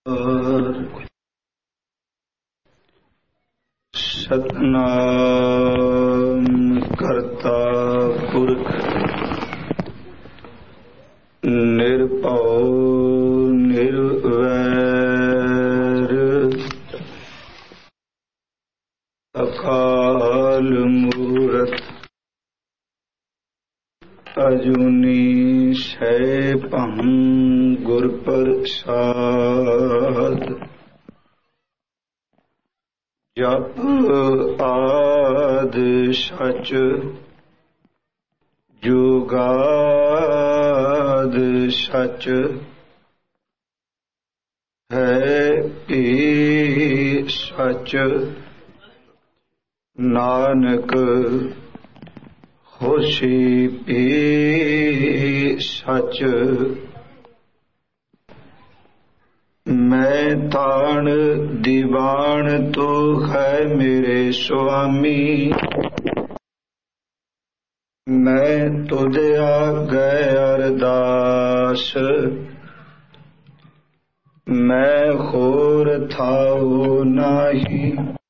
ਸਤਨਾਮ ਕਰਤਾ ਪੁਰਖ ਨਿਰਭਉ ਨਿਰਵੈਰ ਅਕਾਲ ਮੂਰਤ ਅਜੂਨੀ ਸੈਭੰ ਗੁਰ ਪ੍ਰਸਾਦ। ਜਪ ਆਦਿ ਸਚ ਜੁਗਾਦਿ ਸਚ ਹੈ ਭੀ ਸਚ। ਨਾਨਕ ਹੋਸੀ ਭੀ ਸਚ। ਮੈਂ ਤਾਣ ਦੀਵਾਨ ਤੂੰ ਹੈ ਮੇਰੇ ਸੁਆਮੀ। ਮੈਂ ਤੁਧ ਆਗੇ ਅਰਦਾਸ। ਮੈਂ ਹੋਰ ਥਾਉ ਨਾਹੀ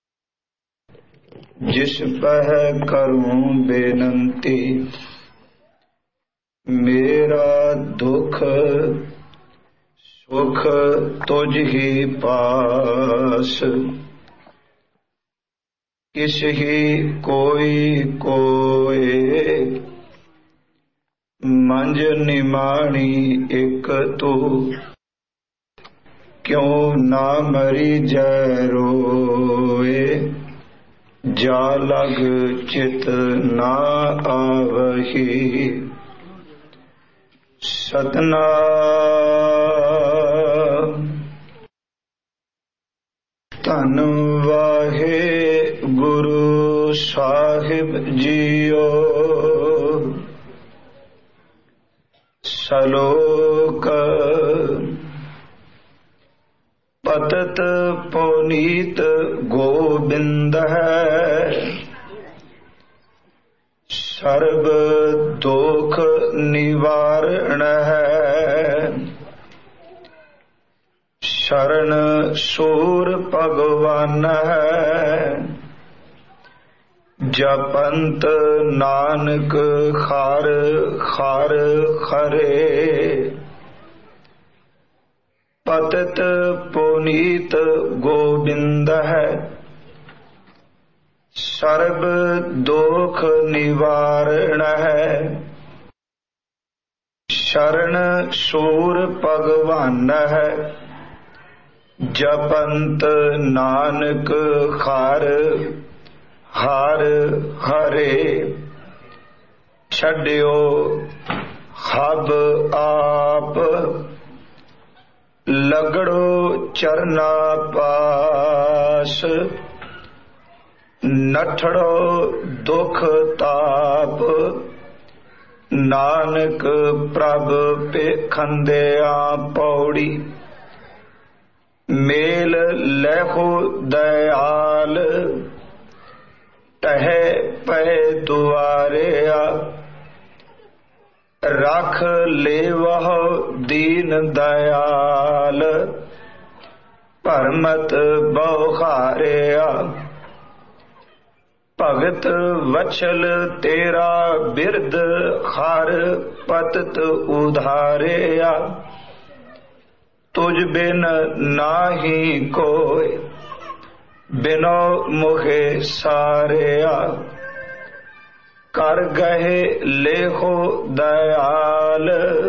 ਜਿਸ ਪਹਿ ਕਰੂੰ ਬੇਨੰਤੀ। ਮੇਰਾ ਦੁਖ ਸੁਖ ਤੁਝ ਹੀ ਪਾਸ। ਕਿਸ ਹੀ ਕੋਈ ਕੋਇ ਮੰਝ ਨਿਮਾਣੀ ਇਕ ਤੂੰ। ਕਿਉ ਨਾ ਮਰੀ ਜੈ ਰੋਏ ਜਾ ਲਗ ਚਿਤ ਨਾ ਆਵਹੀ। ਸਤਨਾਮ ਧੰਨ ਵਾਹਿਗੁਰੂ ਸਾਹਿਬ ਜੀਓ। ਸਲੋਕ ਪਤਿਤ ਪੁਨੀਤ ਗੋਬਿੰਦ ਹੈ। ਸਰਬ ਦੁਖ ਨਿਵਾਰਣ ਹੈ। ਸ਼ਰਨ ਸੂਰ ਭਗਵਾਨ ਹੈ। ਜਪੰਤ ਨਾਨਕ ਹਰਿ ਹਰਿ ਹਰੇ। ਪਤਿਤ ਪੁਨੀਤ ਗੋਬਿੰਦ ਹੈ। ਸਰਬ ਦੁਖ ਨਿਵਾਰਣ ਹੈ। ਸ਼ਰਨ ਸੂਰ ਭਗਵਾਨ ਹੈ। ਜਪੰਤ ਨਾਨਕ ਹਰਿ ਹਰਿ ਹਰੇ। ਛੱਡਿਓ ਹਬ ਆਪ ਲਗੜੋ ਚਰਨਾ ਪਾਸ। ਨਠੜੋ ਦੁਖ ਤਾਪ ਨਾਨਕ ਪ੍ਰਭ ਪੇਖੰਦਿਆ ਪੌੜੀ। ਮੇਲ ਲੈਹੋ ਦਇਆਲ ਟਹੈ ਪੈ ਦੁਆਰਿਆ। ਰਖ ਲੇਵਹੁ ਦੀਨ ਦਇਆਲ ਭਰਮਤ ਬਹੁ ਹਾਰਿਆ। ਭਗਤ ਵਛਲ ਤੇਰਾ ਬਿਰਦ ਹਰ ਪਤਿਤ ਉਧਾਰਿਆ। ਤੁਝ ਬਿਨ ਨਾਹੀ ਕੋਈ ਬਿਨੋ ਮੁਖੇ ਸਾਰਿਆ। ਕਰ ਗਏ ਲੇਹੋ ਦਇਆਲ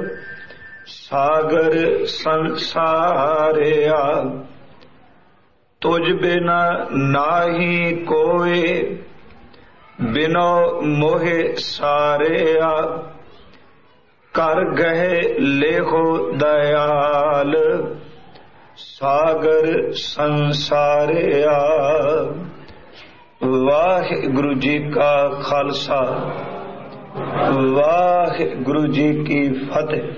ਸਾਗਰ ਸੰਸਾਰਿਆ। ਤੁਝ ਬਿਨ ਨਾਹੀ ਕੋਈ ਬਿਨੋ ਮੋਹਿ ਸਾਰਿਆ। ਕਰ ਗਏ ਲੇਹੋ ਦਇਆਲ ਸਾਗਰ ਸੰਸਾਰਿਆ। ਵਾਹਿਗੁਰੂ ਜੀ ਕਾ ਖਾਲਸਾ ਵਾਹਿਗੁਰੂ ਜੀ ਕੀ ਫਤਿਹ।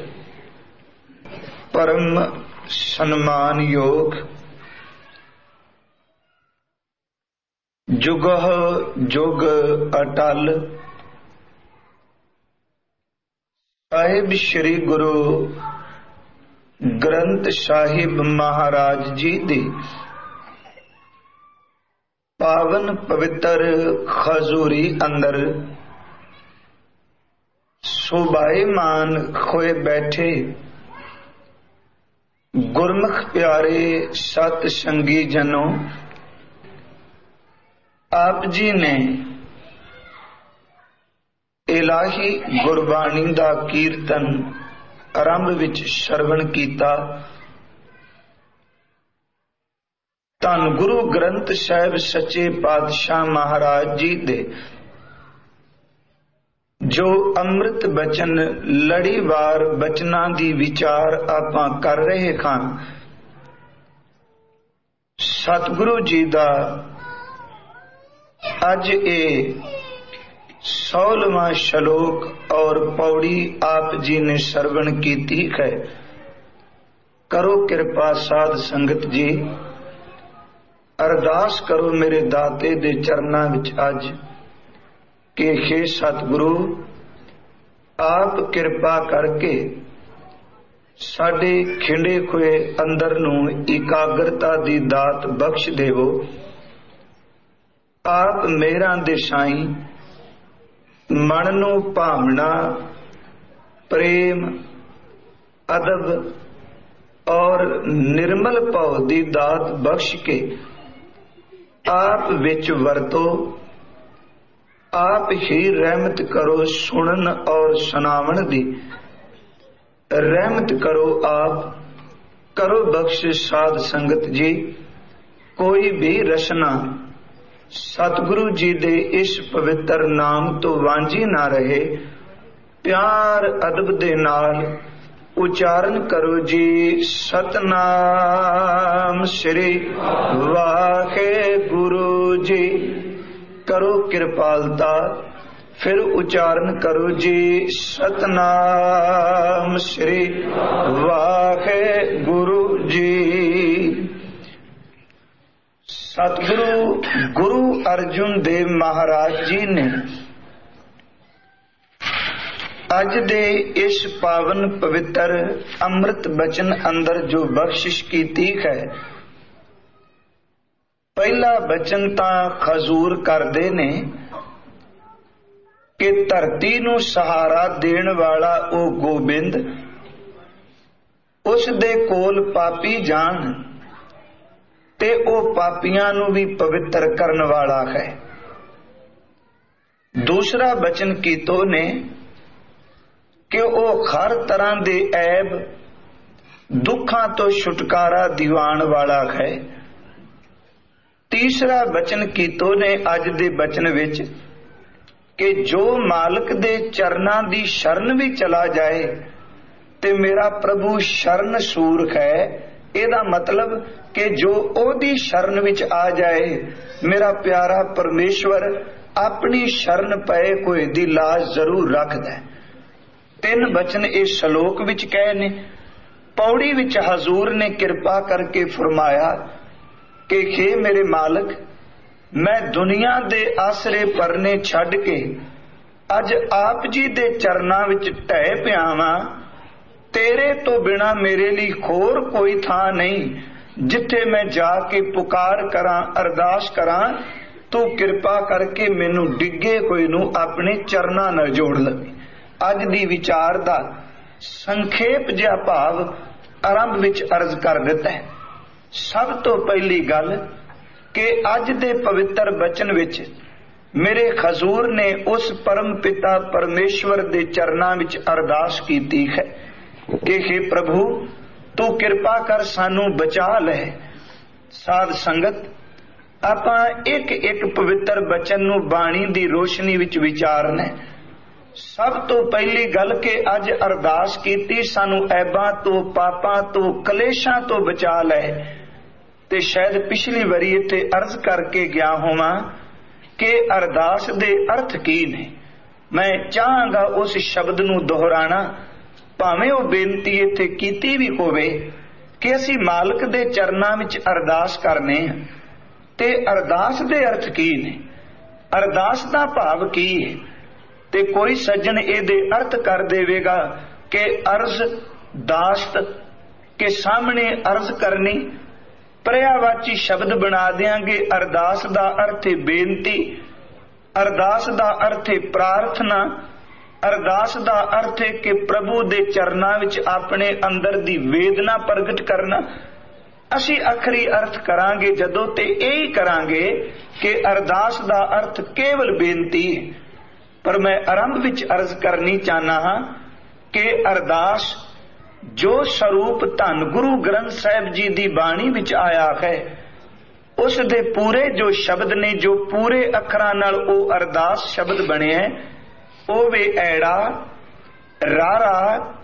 ਪਰਮ ਸਨਮਾਨਯੋਗ ਜੁਗਹ ਜੁਗ ਅਟਲ ਸਾਹਿਬ ਸ੍ਰੀ ਗੁਰੂ ਗ੍ਰੰਥ ਸਾਹਿਬ ਮਹਾਰਾਜ ਜੀ ਦੇ ਪਾਵਨ ਪਵਿੱਤਰ ਖਜ਼ੂਰੀ ਅੰਦਰ ਸੁਭਾਏਮਾਨ ਹੋਏ ਬੈਠੇ ਗੁਰਮੁਖ ਪਿਆਰੇ ਸਤ ਸੰਗੀ ਜਨੋ, ਆਪ ਜੀ ਨੇ ਇਲਾਹੀ ਗੁਰਬਾਣੀ ਦਾ ਕੀਰਤਨ ਆਰੰਭ ਵਿੱਚ ਸ਼ਰਵਣ ਕੀਤਾ। ਧੰਨ ਗੁਰੂ ਗ੍ਰੰਥ ਸਾਹਿਬ ਸੱਚੇ ਪਾਤਸ਼ਾਹ ਮਹਾਰਾਜ ਜੀ ਦੇ ਜੋ ਅੰਮ੍ਰਿਤ ਬਚਨ ਲੜੀਵਾਰ ਬਚਨਾਂ ਦੀ ਵਿਚਾਰ ਆਪਾਂ ਕਰ ਰਹੇ ਹਾਂ, ਸਤਿਗੁਰੂ ਜੀ ਦਾ ਅੱਜ ਇਹ 16ਵਾਂ ਸ਼ਲੋਕ ਔਰ ਪੌੜੀ ਆਪ ਜੀ ਨੇ ਸਰਵਣ ਕੀਤੀ ਹੈ। ਕਰੋ ਕਿਰਪਾ ਸਾਧ ਸੰਗਤ ਜੀ, ਅਰਦਾਸ ਕਰੋ ਮੇਰੇ ਦਾਤੇ ਦੇ ਚਰਨਾਂ ਵਿੱਚ ਅੱਜ ਕਿ ਹੇ ਸਤਿਗੁਰੂ, ਆਪ ਕਿਰਪਾ ਕਰਕੇ ਸਾਡੇ ਖਿੰਡੇ ਹੋਏ ਅੰਦਰ ਨੂੰ ਇਕਾਗਰਤਾ ਦੀ ਦਾਤ ਬਖਸ਼ ਦੇਵੋ। ਆਪ ਮੇਰਾਂ ਦੇ ਸਾਈਂ ਮਨ ਨੂੰ ਭਾਵਨਾ, ਪ੍ਰੇਮ, ਅਦਬ ਔਰ ਨਿਰਮਲ ਭਾਵ ਦੀ ਦਾਤ ਬਖਸ਼ ਕੇ ਆਪ ਵਿੱਚ ਵਰਤੋ। ਆਪ ਹੀ ਰਹਿਮਤ ਕਰੋ ਸੁਣਨ ਔਰ ਸੁਣਾਵਣ ਦੀ, ਰਹਿਮਤ ਕਰੋ ਆਪ, ਕਰੋ ਬਖਸ਼ਿਸ਼ ਸਾਧ ਸੰਗਤ ਜੀ। ਕੋਈ ਵੀ ਰਸਨਾ ਸਤਿਗੁਰੂ ਜੀ ਦੇ ਇਸ ਪਵਿੱਤਰ ਨਾਮ ਤੋਂ ਵਾਂਝੀ ਨਾ ਰਹੇ। ਪਿਆਰ ਅਦਬ ਦੇ ਨਾਲ ਉਚਾਰਨ ਕਰੋ ਜੀ, ਸਤਨਾਮ ਸ੍ਰੀ ਵਾਹਿਗੁਰੂ ਜੀ। ਕਰੋ ਕਿਰਪਾਲਤਾ, ਫਿਰ ਉਚਾਰਨ ਕਰੋ ਜੀ, ਸਤਨਾਮ ਸ੍ਰੀ ਵਾਹਿਗੁਰੂ ਜੀ। ਸਤਿਗੁਰੂ ਗੁਰੂ ਅਰਜੁਨ ਦੇਵ ਮਹਾਰਾਜ ਜੀ ਨੇ ਅੱਜ ਦੇ ਇਸ ਪਾਵਨ ਪਵਿੱਤਰ ਅੰਮ੍ਰਿਤ ਬਚਨ ਅੰਦਰ ਜੋ ਬਖਸ਼ਿਸ਼ ਕੀਤੀ ਹੈ, ਪਹਿਲਾ ਬਚਨ ਤਾਂ ਖਜ਼ੂਰ ਕਰਦੇ ਨੇ ਕਿ ਧਰਤੀ ਨੂੰ ਸਹਾਰਾ ਦੇਣ ਵਾਲਾ ਉਹ ਗੋਬਿੰਦ, ਉਸ ਦੇ ਕੋਲ ਪਾਪੀ ਜਾਣ ਤੇ ਉਹ ਪਾਪੀਆਂ ਨੂੰ ਵੀ ਪਵਿੱਤਰ ਕਰਨ ਵਾਲਾ ਹੈ। ਦੂਸਰਾ ਬਚਨ ਕੀਤੋ ਨੇ ਕਿ ਉਹ ਹਰ ਤਰ੍ਹਾਂ ਦੇ ਐਬ ਦੁੱਖਾਂ ਤੋਂ ਛੁਟਕਾਰਾ ਦਿਵਾਉਣ ਵਾਲਾ ਹੈ। ਤੀਸਰਾ ਬਚਨ ਕੀਤੋ ਨੇ ਅੱਜ ਦੇ ਬਚਨ ਵਿੱਚ ਕਿ ਜੋ ਮਾਲਕ ਦੇ ਚਰਨਾਂ ਦੀ ਸ਼ਰਨ ਵੀ ਚਲਾ ਜਾਏ ਤੇ ਮੇਰਾ ਪ੍ਰਭੂ ਸ਼ਰਨ ਸੂਰ ਹੈ। ਇਹਦਾ ਮਤਲਬ ਕਿ ਜੋ ਉਹਦੀ ਸ਼ਰਨ ਵਿੱਚ ਆ ਜਾਏ, ਮੇਰਾ ਪਿਆਰਾ ਪਰਮੇਸ਼ਵਰ ਆਪਣੀ ਸ਼ਰਨ ਪਏ ਕੋਈ ਦੀ ਲਾਜ ਜ਼ਰੂਰ ਰੱਖਦਾ। ਤਿੰਨ ਬਚਨ ਇਸ ਸ਼ਲੋਕ ਵਿੱਚ ਕਹੇ ਨੇ। ਪੌੜੀ ਵਿੱਚ ਹਜ਼ੂਰ ਨੇ ਕਿਰਪਾ ਕਰਕੇ ਫਰਮਾਇਆ ਕਿ ਹੇ ਮੇਰੇ ਮਾਲਕ, ਮੈਂ ਦੁਨੀਆ ਦੇ ਆਸਰੇ ਪਰਨੇ ਛੱਡ ਕੇ ਅੱਜ ਆਪ ਜੀ ਦੇ ਚਰਨਾਂ ਵਿੱਚ ਢਹਿ ਪਿਆ ਵਾਂ। ਤੇਰੇ ਤੋਂ ਬਿਨਾਂ ਮੇਰੇ ਲਈ ਹੋਰ ਕੋਈ ਥਾਂ ਨਹੀਂ ਜਿੱਥੇ ਮੈਂ ਜਾ ਕੇ ਪੁਕਾਰ ਕਰਾਂ, ਅਰਦਾਸ ਕਰਾਂ। ਤੂੰ ਕਿਰਪਾ ਕਰਕੇ ਮੈਨੂੰ ਡਿੱਗੇ ਹੋਏ ਨੂੰ ਆਪਣੇ ਚਰਨਾਂ ਨਾਲ ਜੋੜ ਲਵੇ। ਅੱਜ ਦੀ ਵਿਚਾਰ ਦਾ ਸੰਖੇਪ ਜਿਹਾ ਭਾਵ ਆਰੰਭ ਵਿੱਚ ਅਰਜ਼ ਕਰ ਦਿੱਤਾ ਹੈ। ਸਭ ਤੋਂ ਪਹਿਲੀ ਗੱਲ ਕਿ ਅੱਜ ਦੇ ਪਵਿੱਤਰ ਬਚਨ ਵਿੱਚ ਮੇਰੇ ਖਜ਼ੂਰ ਨੇ ਉਸ ਪਰਮ ਪਿਤਾ ਪਰਮੇਸ਼ਵਰ ਦੇ ਚਰਨਾਂ ਵਿੱਚ ਅਰਦਾਸ ਕੀਤੀ ਹੈ ਕਿ ਹੇ ਪ੍ਰਭੂ, ਤੂੰ ਕਿਰਪਾ ਕਰ ਸਾਨੂੰ ਬਚਾ ਲੈ। ਸਾਧ ਸੰਗਤ, ਆਪਾਂ ਇੱਕ ਇੱਕ ਪਵਿੱਤਰ ਬਚਨ ਨੂੰ ਬਾਣੀ ਦੀ ਰੋਸ਼ਨੀ ਵਿੱਚ ਵਿਚਾਰਨਾ। ਸਭ ਤੋਂ ਪਹਿਲੀ ਗੱਲ ਕਿ ਅੱਜ ਅਰਦਾਸ ਕੀਤੀ ਸਾਨੂੰ ਐਬਾਂ ਤੋਂ, ਪਾਪਾਂ ਤੋਂ, ਕਲੇਸ਼ਾਂ ਤੋਂ ਬਚਾ ਲੈ। ਤੇ ਸ਼ਾਇਦ ਪਿਛਲੀ ਵਾਰੀ ਇੱਥੇ ਅਰਜ਼ ਕਰਕੇ ਗਿਆ ਹੋਵਾਂ ਕਿ ਅਰਦਾਸ ਦੇ ਅਰਥ ਕੀ ਨੇ। ਮੈਂ ਚਾਹਾਂਗਾ ਉਸ ਸ਼ਬਦ ਨੂੰ ਦੁਹਰਾਣਾ, ਭਾਵੇਂ ਉਹ ਬੇਨਤੀ ਇੱਥੇ ਕੀਤੀ ਵੀ ਹੋਵੇ ਕਿ ਅਸੀਂ ਮਾਲਕ ਦੇ ਚਰਨਾਂ ਵਿੱਚ ਅਰਦਾਸ ਕਰਨੇ ਹਾਂ। ਤੇ ਅਰਦਾਸ ਦੇ ਅਰਥ ਕੀ ਨੇ, ਅਰਦਾਸ ਦਾ ਭਾਵ ਕੀ ਹੈ। ਤੇ ਕੋਈ ਸੱਜਣ ਇਹਦੇ ਅਰਥ ਕਰ ਦੇਵੇਗਾ ਕਿ ਅਰਜ਼ ਦਾਸਤ कि सामने अर्ज करनी, पर्यावाची शब्द बना देंगे। अरदास का अर्थ है बेनती, अरदास का अर्थ है प्रार्थना, अरदास का अर्थ है कि प्रभु दे चरनां विच अपने अंदर दी वेदना प्रगट करना। असी आखिरी अर्थ करांगे जदों ते यही करांगे कि अरदास का अर्थ केवल बेनती है। पर मैं आरंभ विच अर्ज करनी चाहना हाँ कि अरदास जो स्वरूप धन गुरु ग्रंथ साहिब जी दी बाणी विच आया है, उस दे पूरे जो शब्द ने, जो पूरे अखरां नाल ओ अरदास शब्द बने हैं, ओ वे ऐड़ा, रारा,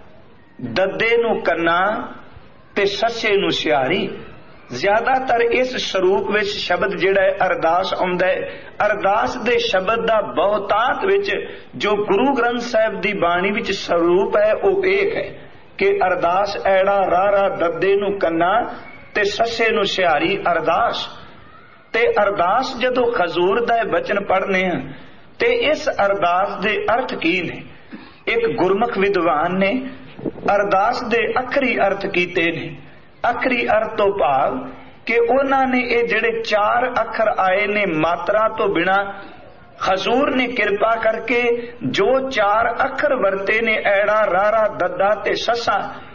दद्दे नू कन्ना ते सस्से नू सियारी। ज्यादातर इस स्वरूप विच शब्द जिहड़ा है अरदास आउंदा है। अरदास दे शब्द दा बहुतात विच जो गुरु ग्रंथ साहिब दी बाणी विच स्वरूप है वो एक है कि अरदास ऐड़ा, रारा, दद्दे नू कन्ना ते सस्से नू सियारी अरदास। ते अरदास जदों खजूर दा वचन पढ़ने हैं ते इस अरदास दे अर्थ की ने? एक गुरमुख विद्वान ने अरदास दे आखरी अर्थ कीते ने। आखरी अर्थ तो भाव कि उन्होंने ये जिहड़े 4 अखर आए ने मात्रा तो बिना, हजूर ने कृपा करके जो 4 अखर वरते ने ऐड़ा, रारा, दद्दा ते ससा,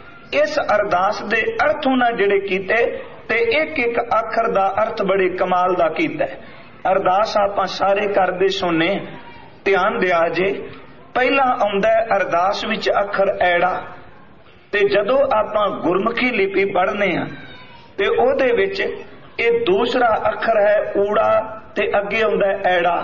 इस अरदास दे अर्थ उन्होंने जिहड़े कीते ते एक एक अखर दा अर्थ बड़े कमाल दा कीता है। अरदास आपां सारे करदे सुने, ध्यान दिया जे। पहला आउंदा है अरदास विच अखर ऐड़ा, ते जदों आपां गुरमुखी लिपि पढ़ने आ ते ओहदे विच ये दूसरा अखर है ऊड़ा ते अगे आउंदा है ऐड़ा।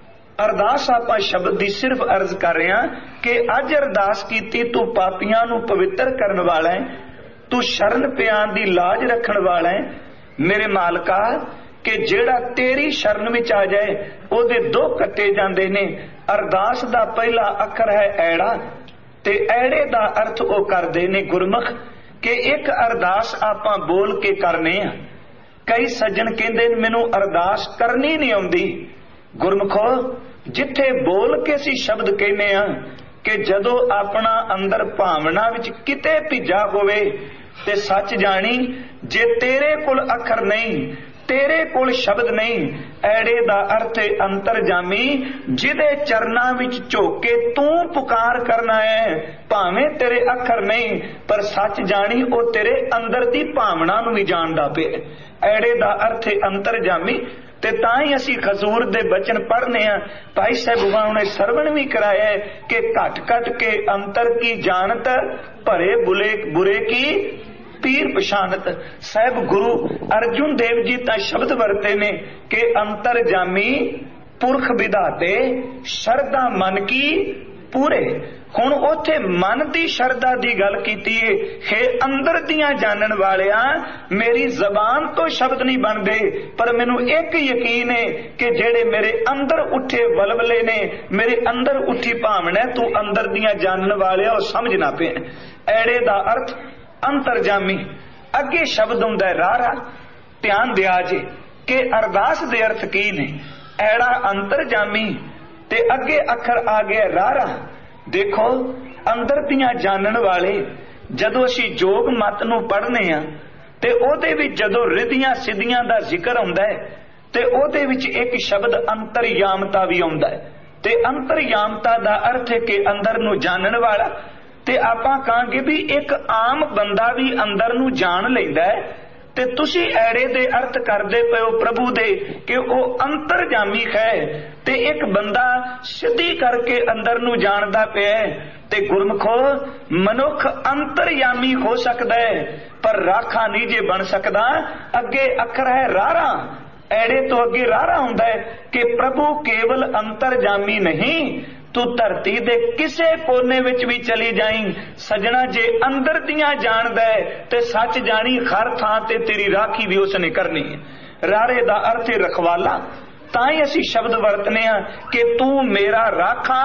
अरदास आपां शब्द दी सिर्फ अर्ज कर रहे हैं कि अज अरदास कीती तू पापियां नू पवित्र करन वाला है, तू शरण पियां दी लाज रखण वाला है। मेरे मालका कि जेड़ा तेरी शरण विच आ जाए ओदे 2 कट्टे जांदे ने। अरदास दा पहला अखर है ऐड़ा ते ऐड़े दा अर्थ वो करदे ने गुरमुख कि एक अरदास आपां बोल के करने आ। कई सज्जन कहंदे ने मैनू अरदास करनी नहीं आउंदी। गुरमुखो, जिथे बोल के सी शब्द कहने आ कि जदों अपना अंदर भावना विच किते भिजा होवे ते सच जानी जे तेरे कोल अखर नहीं, तेरे कोल शब्द नहीं, ऐड़े दा अर्थ अंतरजामी जिदे चरना विच झोक के तू पुकार करना है। भावें तेरे अखर नहीं पर सच जानी ओ तेरे अंदर दी भावना नू भी जानदा पिया। ऐड़े दा अर्थ अंतरजामी। ते ताई असी खजूर दे बचन पढ़ने आ। भाई साहब ने सरवण भी कराया है कि घट घट के अंतर की जानत, भरे बुरे की पीर पछानत। साहब गुरु अर्जुन देव जी ता शब्द वरते ने कि अंतरजामी, पुरख विधाते, शरदा मन की पूरे। हुण उथे मन दी शरदा दी गल कीती है। अंदर दियां जानन वालिया, मेरी जबान तो शब्द नहीं बनदे पर मैनू एक यकीन है कि जेड़े मेरे अंदर उठे वलवले ने, मेरे अंदर उठी भावना, तू अंदर दियां जानन वालिया समझना पे। ऐड़े दा अर्थ अंतरजामी। अगे शब्द हुंदा है रारा। ध्यान दिया जे कि अरदास दे अर्थ की ने? ऐड़ा अंतरजामी ते अगे अखर आ गया रारा। देखो अंदर दियां जानन वाले, जदों असी जोग मत नू पढ़ने आ ते ओहदे विच जदों रिधियां सिद्धियां दा जिक्र हुंदा है ते ओहदे विच एक शब्द अंतरयामता भी आउंदा है। ते अंतरयामता दा अर्थ है कि अंदर नू जानन वाला। ते आपां कहांगे भी एक आम बंदा भी अंदर नू जान लैंदा है ते तुसी ऐड़े दे अर्थ करदे पए हो प्रभु दे कि वह अंतरजामी है ते एक बंदा सिद्धि करके अंदर नू जानदा पिया है। ते गुरमुखो, मनुख अंतरयामी हो सकदा है पर राखा नहीं जे बन सकदा। अगे अखर है रारा, ऐड़े तो अगे रारा हुंदा है कि प्रभु केवल अंतरजामी नहीं, तू धरती दे किसे कोने विच भी चली जाई सजना, जे अंदर दियां जानदा है ते सच जानी हर थां ते तेरी राखी भी उसने करनी है। रारे दा अर्थ है रखवाला। ताई असी शब्द वरतने आ कि तू मेरा राखा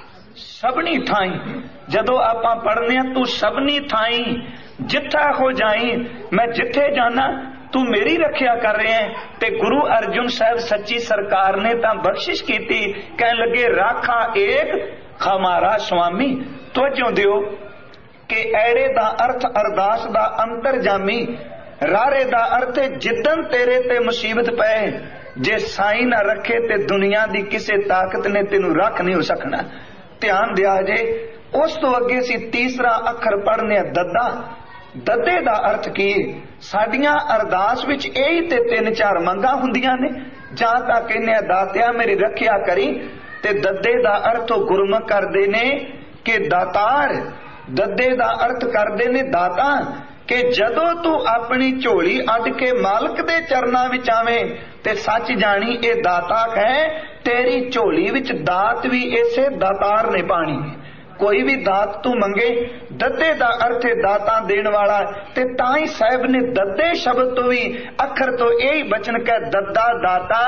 सबनी थाई। जदों आपां पढ़ने तू सबनी थाई, जिथा हो जाई, मैं जिथे जाना तू मेरी रखिया कर रहे हैं। ते गुरु अर्जुन साहब सच्ची सरकार ने तां बख्शिश की, कहने लगे राखा एक हमारा स्वामी। तवज्जो दियो, कि ऐड़े दा अर्थ अरदास दा अंतरजामी, रारे दा अर्थ जिदन तेरे ते मुसीबत पए, जे साई ना रखे ते दुनिया दी किसे ताकत ने तेनू रख नहीं हो सकना। ध्यान दिया जे। उस तो अगे सी तीसरा अखर पढ़ने दद्दा। दद्दे दा अर्थ की? साडियां अरदास विच यही ते 3-4 मंगा हुंदियां ने, जां तां कहने दातिया मेरी रखिया करी, ते दद्दे दा अर्थ गुरमुख करदे ने कि दातार। दद्दे दा अर्थ करदे ने दाता, कि जदों तू अपनी झोली अड के मालक दे चरनां विच आवें ते सच जानी ए दाता है, तेरी झोली विच दात भी इसे दातार ने पानी। कोई भी दात तू मंगे, दद्दे दा अर्थ है दाता देण वाला, ते ताई साहब ने दद्दे शब्द तो भी अखर तो यही बचन कह दद्दा दाता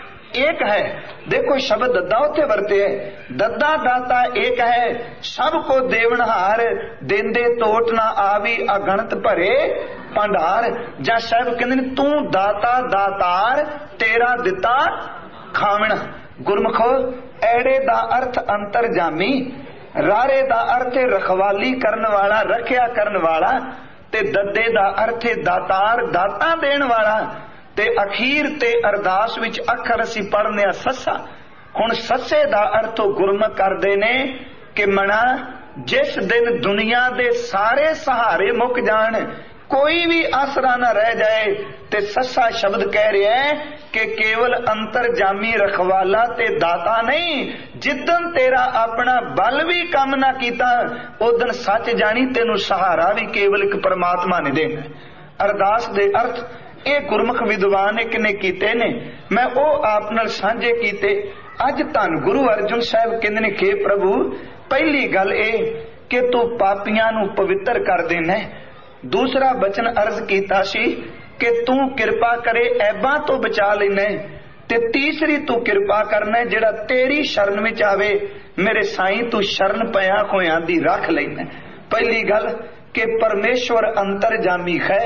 एक है। देखो शब्द दद्दा उत्थे वरते है, दद्दा दाता एक है, सबको देवनहार, देंदे टोट ना आवी अगणत भरे भंडार। जा साहब कहंदे तू दाता दातार, तेरा दिता खावना। गुरमुखो ऐड़े दा अर्थ अंतरजामी, रारे दा अर्थ रखवाली करन वाला, रखिया करन वाला, ते दद्दे दा अर्थ दातार, दाता देण वाला। ते अखीर ते अरदास विच अखर असी पढ़ने सस्सा। हुण सस्से दा अर्थ गुरमुख करदे ने कि मना जिस दिन दुनिया दे सारे सहारे मुक जाण, कोई भी आसरा न रह जाए, ते सस्सा शब्द कह रहा है कि केवल अंतरजामी रखवाला ते दाता नहीं, जिदन तेरा अपना बल भी काम ना कीता, उदन सच जानी तेनू सहारा भी केवल एक परमात्मा ने देना। अरदास दे अर्थ ये गुरमुख विद्वान एक ने कीते ने, मैं वो आप नाल सांझे कीते। अज धन गुरु अर्जुन साहब कहंदे ने कि प्रभु पहली गल ए कि तू पापियां नू पवित्र कर देना। दूसरा बचन अर्ज कीता सी कि तू किरपा करे ऐबां तो बचा लेना, ते तीसरी तू किरपा करना जेड़ा तेरी शरण विच आवे, मेरे साईं तू शरण पया होयां दी रख लेना। पहली गल कि परमेश्वर अंतरजामी है,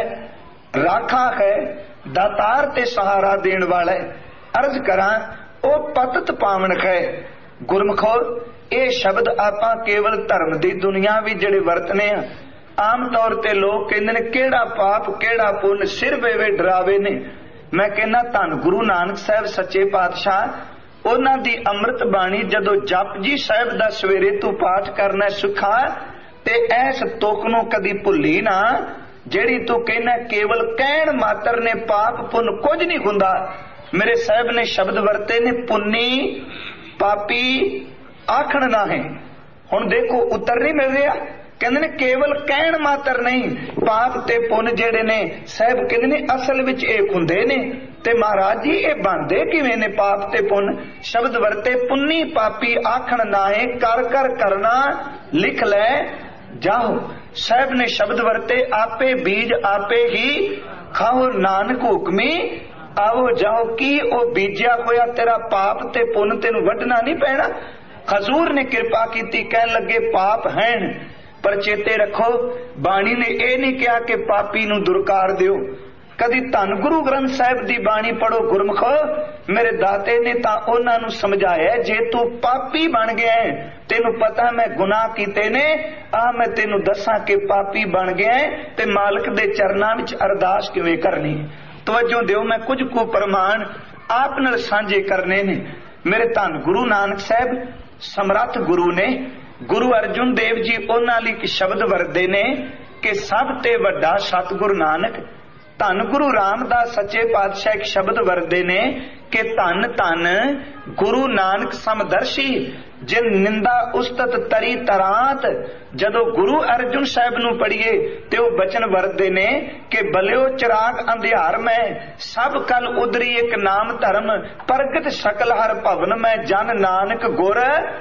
राखा है, दातार ते सहारा देण वाला है। अर्ज करा ओ पतत पावनक है। गुरमुखो ये शब्द आपां केवल धर्म दी दुनिया भी जेड़े वरतने आ, आम तौर ते लोग कहंदे ने केड़ा पाप केड़ा पुण्य सिर वेवे डरावे ने। मैं कहना धन गुरु नानक साहब सच्चे पातशाह उन्हां दी अमृत बाणी जदों जपजी साहब दा सवेरे तू पाठ करना सुखा, ते ऐस तुक नूं कदी भुल्ली ना जेड़ी तू कहना केवल कहण मात्र ने पाप पुण्य कुछ नहीं हुंदा। मेरे साहब ने शब्द वरते ने पुन्नी पापी आखण ना है। हुण देखो उत्तर नहीं मिल रहा, कहंदे ने केवल कहण मात्र नहीं, पाप ते पुण्य जेड़े ने साहब कहंदे ने असल विच एक हुंदे ने। ते महाराज जी ये बनदे किवें ने पाप ते पुण्य? शब्द वरते पुन्नी पापी आखण ना है, कर कर करना लिख लै जाओ। साहब ने शब्द वरते आपे बीज आपे ही खाओ, नानक हुक्मी आओ जाओ। की ओ बीजा होया तेरा पाप ते पुण्य तेनू वढना नहीं पैना। हजूर ने कृपा की कह लगे पाप हैं, पर चेते रखो बाणी ने यह नहीं कहा कि पापी नू दुरकार दियो। कदी धन गुरु ग्रंथ साहिब दी बाणी पढ़ो गुरमुखो, मेरे दाते ने तां उन्हां नू समझाया जे तू पापी बन गया है, तेनू पता मैं गुनाह कीते ने, आ मैं तेनू दसां कि पापी बन गया है ते मालिक दे चरनां विच अरदास किवें करनी। तवज्जो दिओ, मैं कुछ कु प्रमाण आप नाल सांझे करने ने। मेरे धन गुरु नानक साहब समर्थ गुरु ने, गुरु अर्जुन देव जी उन्हां लई एक शब्द वरदे ने कि सब ते वड्डा सतगुरु नानक। धन गुरु रामदास सच्चे पातशाह एक शब्द वरदे ने कि धन धन गुरु नानक समदर्शी, जिन निंदा उस्तत तरी तरात। जदों गुरु अर्जुन साहब नू पढ़िए ते वो बचन वरदे ने कि बलियो चिराग अंधियार में, सब कल उदरी एक नाम धर्म, प्रगट सकल हर भवन में, जन नानक गुर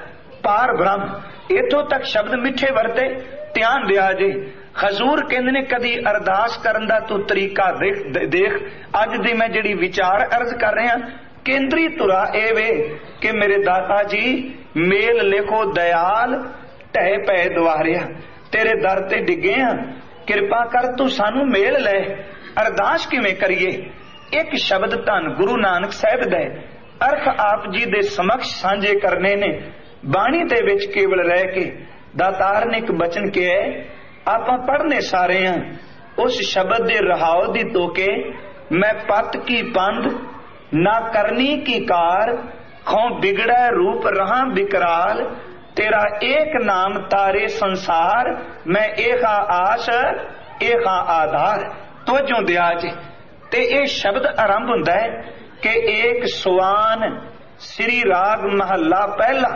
पार ब्रह्म। इथों तक शब्द मिठे वरते, ध्यान दिया जी। हजूर कहंदे ने कदी अरदास करन दा तू तरीका देख। अज दी मैं जिहड़ी विचार अर्ज कर रहा, केंद्री तुरा ए वे कि मेरे दाता जी मेल लिखो दयाल, ढह पै द्वारिया, तेरे दर ते डिगे हां, किरपा कर तू सानू मेल लै। अरदास किवें करिए? एक शब्द धन गुरु नानक साहिब दे अर्थ आप जी दे समक्ष सांझे करने ने। बाणी दे विच केवल रह के दातार ने एक बचन किया ਆਪਾਂ पढ़ने सारे हैं उस शब्द दे रहाओ दी तोके, मैं पत की पंध ना करनी की कार, खौ बिगड़ा रूप रहा विकराल, तेरा एक नाम तारे संसार, मैं एहा आस एहा आधार। तो जो दिया जे ते ये शब्द आरंभ हुंदा है कि एक सुआन श्री राग महला पहला,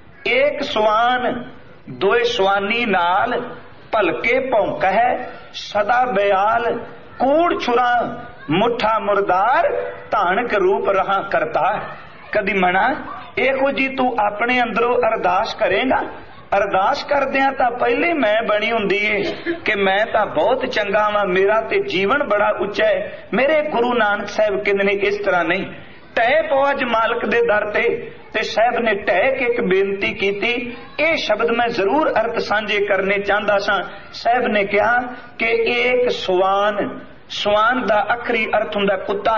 एक सुआन दोए सुआनी नाल, भलके भौंक है सदा बयाल, कूड़ छुरा मुठा मुरदार, धानक रूप रहा करता। कदी मना एहो जी तू अपने अंदरों अरदास करेगा। अरदास करदियां तां पहले मैं बनी हुंदी है कि मैं तां बहुत चंगा वां, मेरा ते जीवन बड़ा उच्चा है। मेरे गुरु नानक साहिब कहंदे ने इस तरह नहीं, टह पो अज मालक दे दर ते साहब ने टह के एक बेनती की। ये शब्द मैं जरूर अर्थ सांझे करने चाहता सा। साहब ने कहा कि एक सुआन, सुआन दा आखरी अर्थ हुंदा कुत्ता,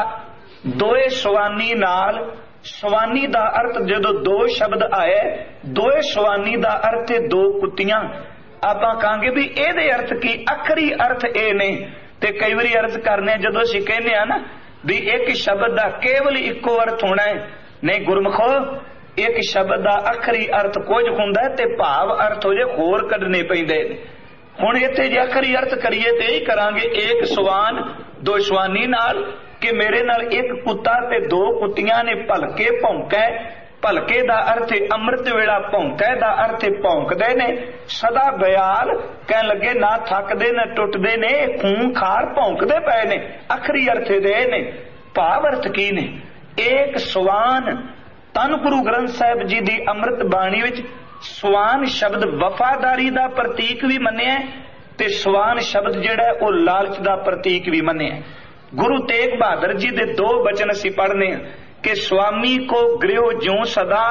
दोए सुआनी नाल, सुआनी दा अर्थ जदों दो शब्द आए, दोए सुआनी दा अर्थ दो कुत्तियां। आपां कहांगे भी इहदे अर्थ की आखरी अर्थ ए ने। ते कई वारी अर्थ करने जदों असीं कहने आ ना भी एक शब्द दा केवल इक्को अर्थ होना है, नहीं गुरमुखो एक शब्द दा आखरी अर्थ कुछ हुंदा है ते भाव अर्थ हो जे होर कढने पैंदे ने। हुण इत्थे जे आखरी अर्थ करिए ते यही करांगे, एक सुआन दो सुआनी नाल, कि मेरे नाल एक कुत्ता ते दो कुत्तियां ने भलके भौंकै। भलके दा अर्थ अमृत वेला, भौंकै दा अर्थ भौंकदे ने। सदा बयाल कहन लगे ना थकदे ना टुटदे ने, खून खार भौंकदे पए ने। आखरी अर्थ दे ने। भाव अर्थ की ने? एक सुआन, तन गुरु ग्रंथ साहिब जी दी अमृत बाणी विच सुआन शब्द वफादारी दा प्रतीक भी मन्निया ते सुआन शब्द जिहड़ा है वो लालच दा प्रतीक भी मन्निया। गुरु तेग बहादुर जी दे दो वचन असीं पढ़ने कि स्वामी को गृह ज्यों सदा,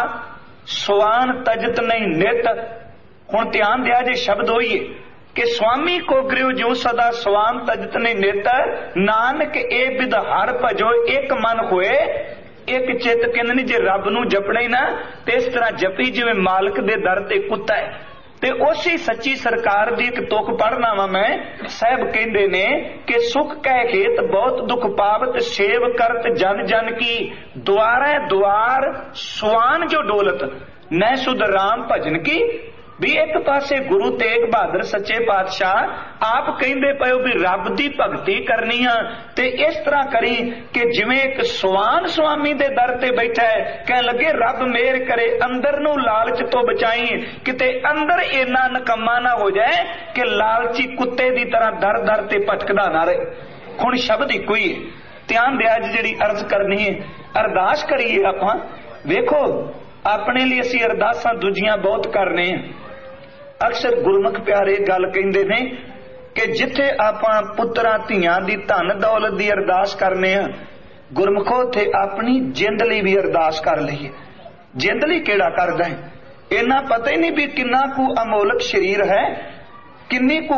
सुआन तजत नहीं नित। हुण ध्यान दिया जे शब्द होइए कि स्वामी को गृह ज्यों सदा, सुआन तजत नहीं नित, नानक ए बिद हर भजो एक मन होए एक चित। कहंदे ने जे रब नूं जपणे ना ते इस तरह जपी जिवें मालक दे दर ते कुत्ता है। ते उसी सच्ची सरकार दी एक तुक पढ़ना वा मैं। साहब कहंदे ने कि सुख कह हेत बहुत दुख पावत, सेव करत जन जन की, द्वारे द्वार सुआन जो डोलत, न सुध राम भजन की। भी एक पासे गुरु तेग बहादुर सच्चे पातशाह आप कहंदे पए भी रब दी भगती करनी है ते इस तरह करी कि जिवें एक सुआन स्वामी दे दर ते बैठा है, कहन लगे रब मेहर करे अंदर नूं लालच तो बचाई, किते अंदर इन्ना नकम्मा ना हो जाए कि लालची कुत्ते दी तरह दर दर ते भटकदा ना रहे। हुण शब्द इक्को ही है। ध्यान दिया जिहड़ी अर्ज करनी है, अरदास करिए आपां। वेखो अपने लिए असीं अरदासां दूजियां बहुत करने हैं। अक्सर गुरमुख प्यारे गल कहंदे ने कि जिथे आपां पुत्तरां धीआं दी धन दौलत दी अरदास करने आ, गुरमुखो थे अपनी जिंद लई भी अरदास कर लईए। जिंद लई किहड़ा करदा है? इन्ना पता ही नहीं भी किन्ना कु अमोलक शरीर है, किन्नी कु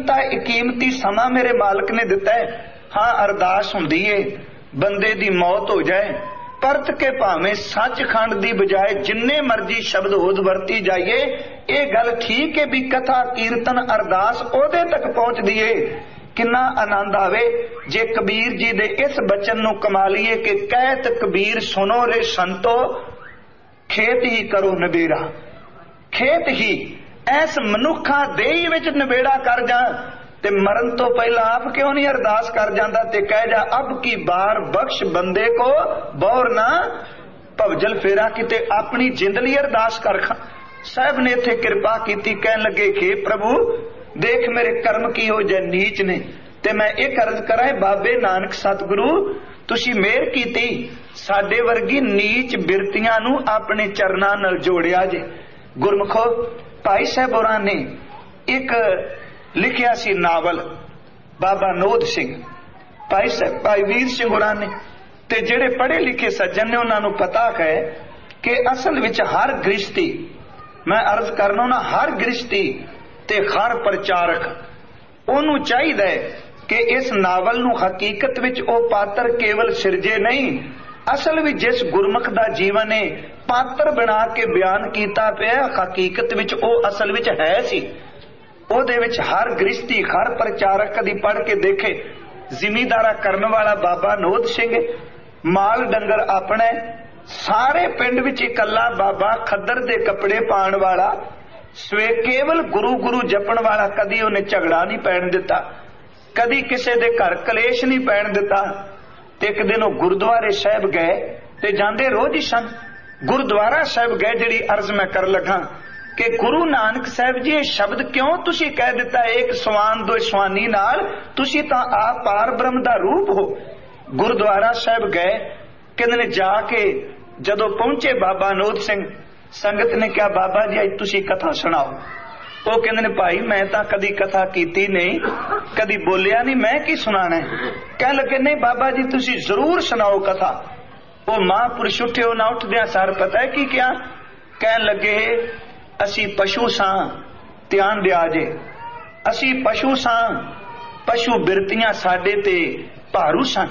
कीमती समा मेरे मालक ने दिता है। हाँ अरदास हुंदी है बंदे दी मौत हो जाए, परत के भावें सचखंड दी बजाय जिन्ने मर्जी शब्द होद वरती जाइए, ये गल ठीक है भी कथा कीर्तन अरदास ओदे तक पहुंचदी है। किन्ना आनंद आवे जे कबीर जी दे इस बचन नूं कमा लीए कि कहत कबीर सुनो रे संतो, खेत ही करो नबेड़ा। खेत ही ऐस मनुखा देही विच नबेड़ा कर जा ते मरण तो पहला आप क्यों नहीं अरदास कर जाता ते कह जा अब की बार बख्श बंदे को बौर ना भवजल फेरा, किते अपनी जिंदली अरदास कर। साहब ने इत्थे कृपा कीती, कहन लगे कि प्रभु देख मेरे कर्म की हो जाए नीच ने, ते मैं एक अर्ज करा बाबे नानक सतगुरु तुसी मेहर कीती साडे वर्गी नीच बिरतियां नूं अपने चरनां नाल जोड़िया जे। गुरमुखो भाई साहब होरां ने एक लिखिया सी नावल बाबा नोध सिंह, भाई वीर सिंह होरां ने, ते जेड़े पढ़े लिखे सज्जन ने उन्हां नूं पता है कि असल विच हर गृहस्थी, मैं अर्ज करना ना हर गृहस्थी ते हर प्रचारक ओनू चाहिदा है कि इस नावल नूं हकीकत विच ओ पात्र केवल सिरजे नहीं, असल विच जिस गुरमुख दा जीवन है पात्र बना के बयान कीता पिया, हकीकत विच ओ असल विच है सी। ਉਹਦੇ ਵਿੱਚ ਹਰ ਗ੍ਰਿਸ਼ਤੀ ਹਰ ਪ੍ਰਚਾਰਕ ਕਦੀ ਪੜ੍ਹ ਕੇ ਦੇਖੇ। ਜ਼ਿਮੀਦਾਰਾ ਕਰਨ ਵਾਲਾ ਬਾਬਾ ਨੋਦ ਸਿੰਘ, ਮਾਲ ਡੰਗਰ ਆਪਣਾ, ਸਾਰੇ ਪਿੰਡ ਵਿੱਚ ਇਕੱਲਾ ਬਾਬਾ ਖੱਦਰ ਦੇ ਕੱਪੜੇ ਪਾਉਣ ਵਾਲਾ, ਸਵੇ ਕੇਵਲ ਗੁਰੂ ਗੁਰੂ ਜਪਣ ਵਾਲਾ। ਕਦੀ ਉਹਨੇ ਝਗੜਾ ਨਹੀਂ ਪੈਣ ਦਿੱਤਾ, ਕਦੀ ਕਿਸੇ ਦੇ ਘਰ ਕਲੇਸ਼ ਨਹੀਂ ਪੈਣ ਦਿੱਤਾ। ਤੇ ਇੱਕ ਦਿਨ ਉਹ ਗੁਰਦੁਆਰੇ ਸਾਹਿਬ ਗਏ ਤੇ ਜਾਂਦੇ ਰੋਜ਼ ਹੀ ਸਨ। ਗੁਰਦੁਆਰਾ ਸਾਹਿਬ ਗਏ, ਜਿਹੜੀ ਅਰਜ਼ ਮੈਂ ਕਰ ਲੱਗਾ ਕਿ ਗੁਰੂ ਨਾਨਕ ਸਾਹਿਬ ਜੀ ਇਹ ਸ਼ਬਦ ਕਿਉਂ ਤੁਸੀਂ ਕਹਿ ਦਿੱਤਾ, ਇੱਕ ਸਵਾਨ ਦੋ ਸਵਾਨੀ ਨਾਲ, ਤੁਸੀਂ ਤਾਂ ਆਪ ਪਾਰ ਬ੍ਰਹਮ ਦਾ ਰੂਪ ਹੋ। ਗੁਰਦੁਆਰਾ ਸਾਹਿਬ ਗਏ, ਕਹਿੰਦੇ ਨੇ ਜਾ ਕੇ ਜਦੋਂ ਪਹੁੰਚੇ ਬਾਬਾ ਨੋਦ ਸਿੰਘ, ਸੰਗਤ ਨੇ ਕਿਹਾ ਬਾਬਾ ਜੀ ਅੱਜ ਤੁਸੀਂ ਕਥਾ ਸੁਣਾਓ। ਉਹ ਕਹਿੰਦੇ ਨੇ ਭਾਈ ਮੈਂ ਤਾਂ ਕਦੀ ਕਥਾ ਕੀਤੀ ਨਹੀਂ, ਕਦੀ ਬੋਲਿਆ ਨਹੀਂ, ਮੈਂ ਕੀ ਸੁਣਾਣਾ। ਕਹਿਣ ਲੱਗੇ ਨਹੀਂ ਬਾਬਾ ਜੀ ਤੁਸੀਂ ਜ਼ਰੂਰ ਸੁਣਾਓ ਕਥਾ। ਉਹ ਮਹਾਂਪੁਰਸ਼ ਉੱਠੇ, ਉਹ ਨਾ ਉੱਠਦਿਆਂ ਸਾਰ ਪਤਾ ਹੈ ਕੀ ਕਿਹਾ। ਕਹਿਣ ਲੱਗੇ ਅਸੀਂ ਪਸ਼ੂ ਸਾਂ, ਧਿਆਨ ਦਿਆ ਜੇ, ਅਸੀਂ ਪਸ਼ੂ ਸਾਂ, ਪਸ਼ੂ ਬਿਰਤੀਆਂ ਸਾਡੇ ਤੇ ਭਾਰੂ ਸਨ।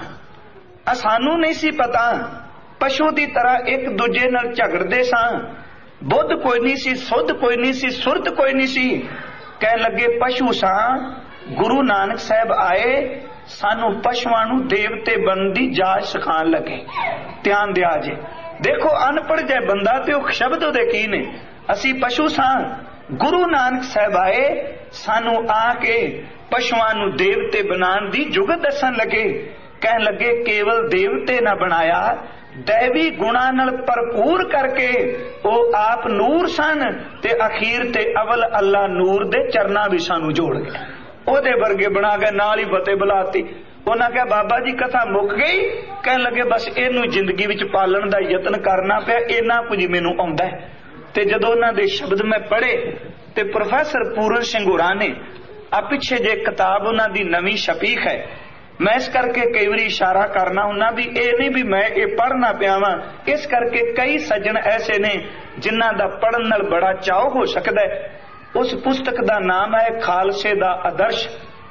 ਸਾਨੂੰ ਨਹੀਂ ਸੀ ਪਤਾ, ਪਸ਼ੂ ਦੀ ਤਰ੍ਹਾਂ ਇੱਕ ਦੂਜੇ ਨਾਲ ਝਗੜਦੇ ਸਾਂ। ਬੁੱਧ ਕੋਈ ਨਹੀਂ ਸੀ, ਸੁੱਧ ਕੋਈ ਨਹੀਂ ਸੀ, ਸੁਰਤ ਕੋਈ ਨਹੀਂ ਸੀ। ਕਹਿਣ ਲੱਗੇ ਪਸ਼ੂ ਸਾਂ, ਗੁਰੂ ਨਾਨਕ ਸਾਹਿਬ ਆਏ, ਸਾਨੂੰ ਪਸ਼ੂਆਂ ਨੂੰ ਦੇਵਤੇ ਬਣਨ ਦੀ ਜਾਚ ਸਿਖਾਉਣ ਲੱਗੇ। ਧਿਆਨ ਦਿਆ ਜੇ, ਦੇਖੋ ਅਨਪੜ੍ਹ ਜੇ ਬੰਦਾ ਤੇ ਉਹ ਸ਼ਬਦ ਉਹਦੇ ਕੀ ਨੇ। ਅਸੀਂ ਪਸ਼ੂ ਸਾਂ, ਗੁਰੂ ਨਾਨਕ ਸਾਹਿਬ ਆਏ, ਸਾਨੂੰ ਆ ਕੇ ਪਸ਼ੂਆਂ ਨੂੰ ਦੇਵਤੇ ਬਣਾਉਣ ਦੀ ਜੁਗਤ ਦੱਸਣ ਲੱਗੇ। ਕਹਿਣ ਲੱਗੇ ਕੇਵਲ ਦੇਵਤੇ ਨਾ ਬਣਾਇਆ, ਦੈਵੀ ਗੁਣਾਂ ਨਾਲ ਭਰਪੂਰ ਕਰਕੇ ਉਹ ਆਪ ਨੂਰ ਸਨ ਤੇ ਅਖੀਰ ਤੇ ਅਵਲ ਅੱਲਾ ਨੂਰ ਦੇ ਚਰਨਾਂ ਵੀ ਸਾਨੂੰ ਜੋੜ ਗਏ, ਉਹਦੇ ਵਰਗੇ ਬਣਾ ਕੇ ਨਾਲ ਹੀ ਫਤਿਹ ਬੁਲਾਤੀ। ਉਹਨਾਂ ਕਿਹਾ ਬਾਬਾ ਜੀ ਕਥਾ ਮੁੱਕ ਗਈ। ਕਹਿਣ ਲੱਗੇ ਬਸ ਇਹਨੂੰ ਜ਼ਿੰਦਗੀ ਵਿੱਚ ਪਾਲਣ ਦਾ ਯਤਨ ਕਰਨਾ ਪਿਆ, ਇੰਨਾ ਕੁਝ ਮੈਨੂੰ ਆਉਂਦਾ। ਤੇ ਜਦੋਂ ਉਹਨਾਂ ਦੇ ਸ਼ਬਦ ਮੈਂ ਪੜ੍ਹੇ ਤੇ ਪ੍ਰੋਫੈਸਰ ਪੂਰਨ ਸਿੰਘ ਹੋਰਾਂ ਨੇ ਆ ਪਿੱਛੇ ਜੇ ਕਿਤਾਬ ਉਹਨਾਂ ਦੀ ਨਵੀਂ ਛਪੀ ਹੈ, ਮੈਂ ਇਸ ਕਰਕੇ ਕਈ ਵਾਰੀ ਇਸ਼ਾਰਾ ਕਰਨਾ ਹੁੰਦਾ ਵੀ ਇਹ ਨਹੀਂ ਵੀ ਮੈਂ ਇਹ ਪੜ੍ਹਨਾ ਪਿਆ ਵਾਂ। ਇਸ ਕਰਕੇ ਕਈ ਸੱਜਣ ਐਸੇ ਨੇ ਜਿਨ੍ਹਾਂ ਦਾ ਪੜ੍ਹਨ ਨਾਲ ਬੜਾ ਚਾਅ ਹੋ ਸਕਦਾ ਹੈ। ਉਸ ਪੁਸਤਕ ਦਾ ਨਾਮ ਹੈ ਖਾਲਸੇ ਦਾ ਆਦਰਸ਼।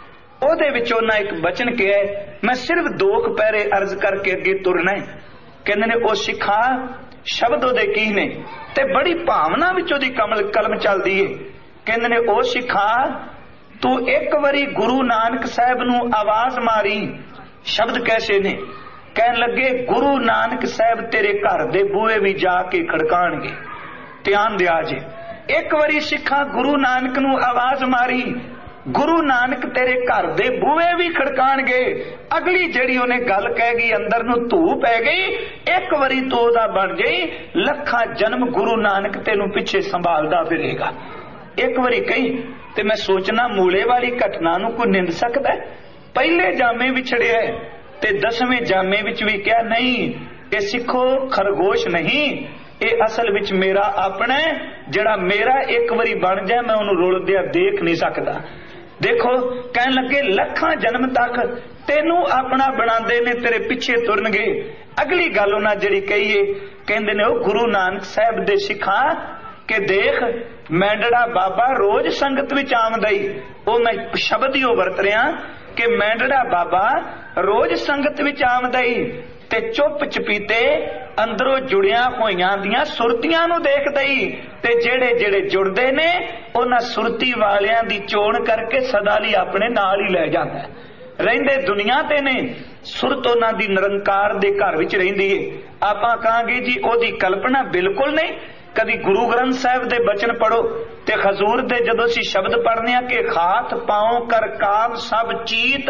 ਉਹਦੇ ਵਿੱਚ ਉਹਨਾਂ ਇੱਕ ਬਚਨ ਕਿਹਾ, ਮੈਂ ਸਿਰਫ 2 ਪੈਰੇ ਅਰਜ਼ ਕਰਕੇ ਅੱਗੇ ਤੁਰਨਾ ਹੈ। ਕਹਿੰਦੇ ਨੇ ਉਹ ਸਿੱਖਾਂ ਸ਼ਬਦ ਉਹਦੇ ਕੀ ਨੇ ਤੇ ਬੜੀ ਭਾਵਨਾ ਵਿੱਚ ਉਹਦੀ ਕਲਮ ਚੱਲਦੀ ਏ। ਕਹਿੰਦੇ ਨੇ ਉਹ ਸਿੱਖਾਂ ਤੂੰ ਇੱਕ ਵਾਰੀ ਗੁਰੂ ਨਾਨਕ ਸਾਹਿਬ ਨੂੰ ਆਵਾਜ਼ ਮਾਰੀ। ਸ਼ਬਦ ਕੈਸੇ ਨੇ? ਕਹਿਣ ਲੱਗੇ ਗੁਰੂ ਨਾਨਕ ਸਾਹਿਬ ਤੇਰੇ ਘਰ ਦੇ ਬੂਹੇ ਵੀ ਜਾ ਕੇ ਖੜਕਾਣਗੇ। ਧਿਆਨ ਦਿਆ ਜੇ, ਇੱਕ ਵਾਰੀ ਸਿੱਖਾਂ ਗੁਰੂ ਨਾਨਕ ਨੂੰ ਆਵਾਜ਼ ਮਾਰੀ, ਗੁਰੂ ਨਾਨਕ ਤੇਰੇ ਘਰ ਦੇ ਬੂਹੇ ਵੀ ਖੜਕਾਣਗੇ। ਅਗਲੀ ਜਿਹੜੀ ਉਹਨੇ ਗੱਲ ਕਹਿ ਗਈ ਅੰਦਰ ਨੂੰ ਧੂ ਪੈ ਗਈ, ਇੱਕ ਵਾਰੀ ਤੂੰ ਉਹਦਾ ਬਣ ਗਈ, ਲੱਖਾਂ ਜਨਮ ਗੁਰੂ ਨਾਨਕ ਤੈਨੂੰ ਪਿੱਛੇ ਸੰਭਾਲਦਾ ਫਿਰੇਗਾ। ਇੱਕ ਵਾਰੀ ਕਹੀ ਤੇ ਮੈਂ ਸੋਚਣਾ ਮੂਲੇ ਵਾਲੀ ਘਟਨਾ ਨੂੰ ਕੋਈ ਨਿੰਦ ਸਕਦਾ? ਪਹਿਲੇ ਜਾਮੇ ਵਿਛੜਿਆ ਤੇ 10ਵੇਂ ਜਾਮੇ ਵਿੱਚ ਵੀ ਕਿਹਾ ਨਹੀਂ ਇਹ ਸਿੱਖੋ ਖਰਗੋਸ਼ ਨਹੀਂ, ਇਹ ਅਸਲ ਵਿੱਚ ਮੇਰਾ ਆਪਣਾ, ਜਿਹੜਾ ਮੇਰਾ ਇੱਕ ਵਾਰੀ ਬਣ ਜਾਏ ਮੈਂ ਉਹਨੂੰ ਰੁਲਦਿਆਂ ਦੇਖ ਨਹੀਂ ਸਕਦਾ। ਦੇਖੋ ਕਹਿਣ ਲੱਗੇ ਲੱਖਾਂ ਜਨਮ ਤੱਕ ਤੈਨੂੰ ਆਪਣਾ ਬਣਾਉਂਦੇ ਨੇ, ਤੇਰੇ ਪਿੱਛੇ ਤੁਰਨਗੇ। ਅਗਲੀ ਗੱਲ ਉਹਨਾਂ ਜਿਹੜੀ ਕਹੀਏ, ਕਹਿੰਦੇ ਨੇ ਉਹ ਗੁਰੂ ਨਾਨਕ ਸਾਹਿਬ ਦੇ ਸਿੱਖਾਂ ਕਿ ਦੇਖ ਮੈਂਡੜਾ ਬਾਬਾ ਰੋਜ਼ ਸੰਗਤ ਵਿੱਚ ਆਉਂਦਾ ਹੀ। ਉਹ ਮੈਂ ਸ਼ਬਦ ਹੀ ਉਹ ਵਰਤ ਰਿਹਾ ਕਿ ਮੈਂਡੜਾ ਬਾਬਾ ਰੋਜ਼ ਸੰਗਤ ਵਿੱਚ ਆਉਂਦਾ ਹੀ ਤੇ ਚੁੱਪ ਚਪੀਤੇ ਅੰਦਰੋਂ ਜੁੜੀਆਂ ਹੋਈਆਂ ਦੀਆਂ ਸੁਰਤੀਆਂ ਨੂੰ ਦੇਖਦਾ ਹੀ ਤੇ ਜਿਹੜੇ ਜਿਹੜੇ ਜੁੜਦੇ ਨੇ ਉਹਨਾਂ ਸੁਰਤੀ ਵਾਲਿਆਂ ਦੀ ਚੋਣ ਕਰਕੇ ਸਦਾ ਲਈ ਆਪਣੇ ਨਾਲ ਹੀ ਲੈ ਜਾਂਦਾ। ਰਹਿੰਦੇ ਦੁਨੀਆ ਤੇ ਨੇ, ਸੁਰਤ ਉਹਨਾਂ ਦੀ ਨਿਰੰਕਾਰ ਦੇ ਘਰ ਵਿੱਚ ਰਹਿੰਦੀ ਏ। ਆਪਾਂ ਕਹਾਂਗੇ ਜੀ ਉਹਦੀ ਕਲਪਨਾ ਬਿਲਕੁਲ ਨਹੀਂ। ਕਦੀ ਗੁਰੂ ਗ੍ਰੰਥ ਸਾਹਿਬ ਦੇ ਬਚਨ ਪੜੋ ਤੇ ਹਜ਼ੂਰ ਦੇ ਜਦੋਂ ਅਸੀਂ ਸ਼ਬਦ ਪੜ੍ਹਨੇ ਆ ਕਿ ਖਾਤ ਪਾਉ ਕਰ ਕਾਮ ਸਭ ਚੀਤ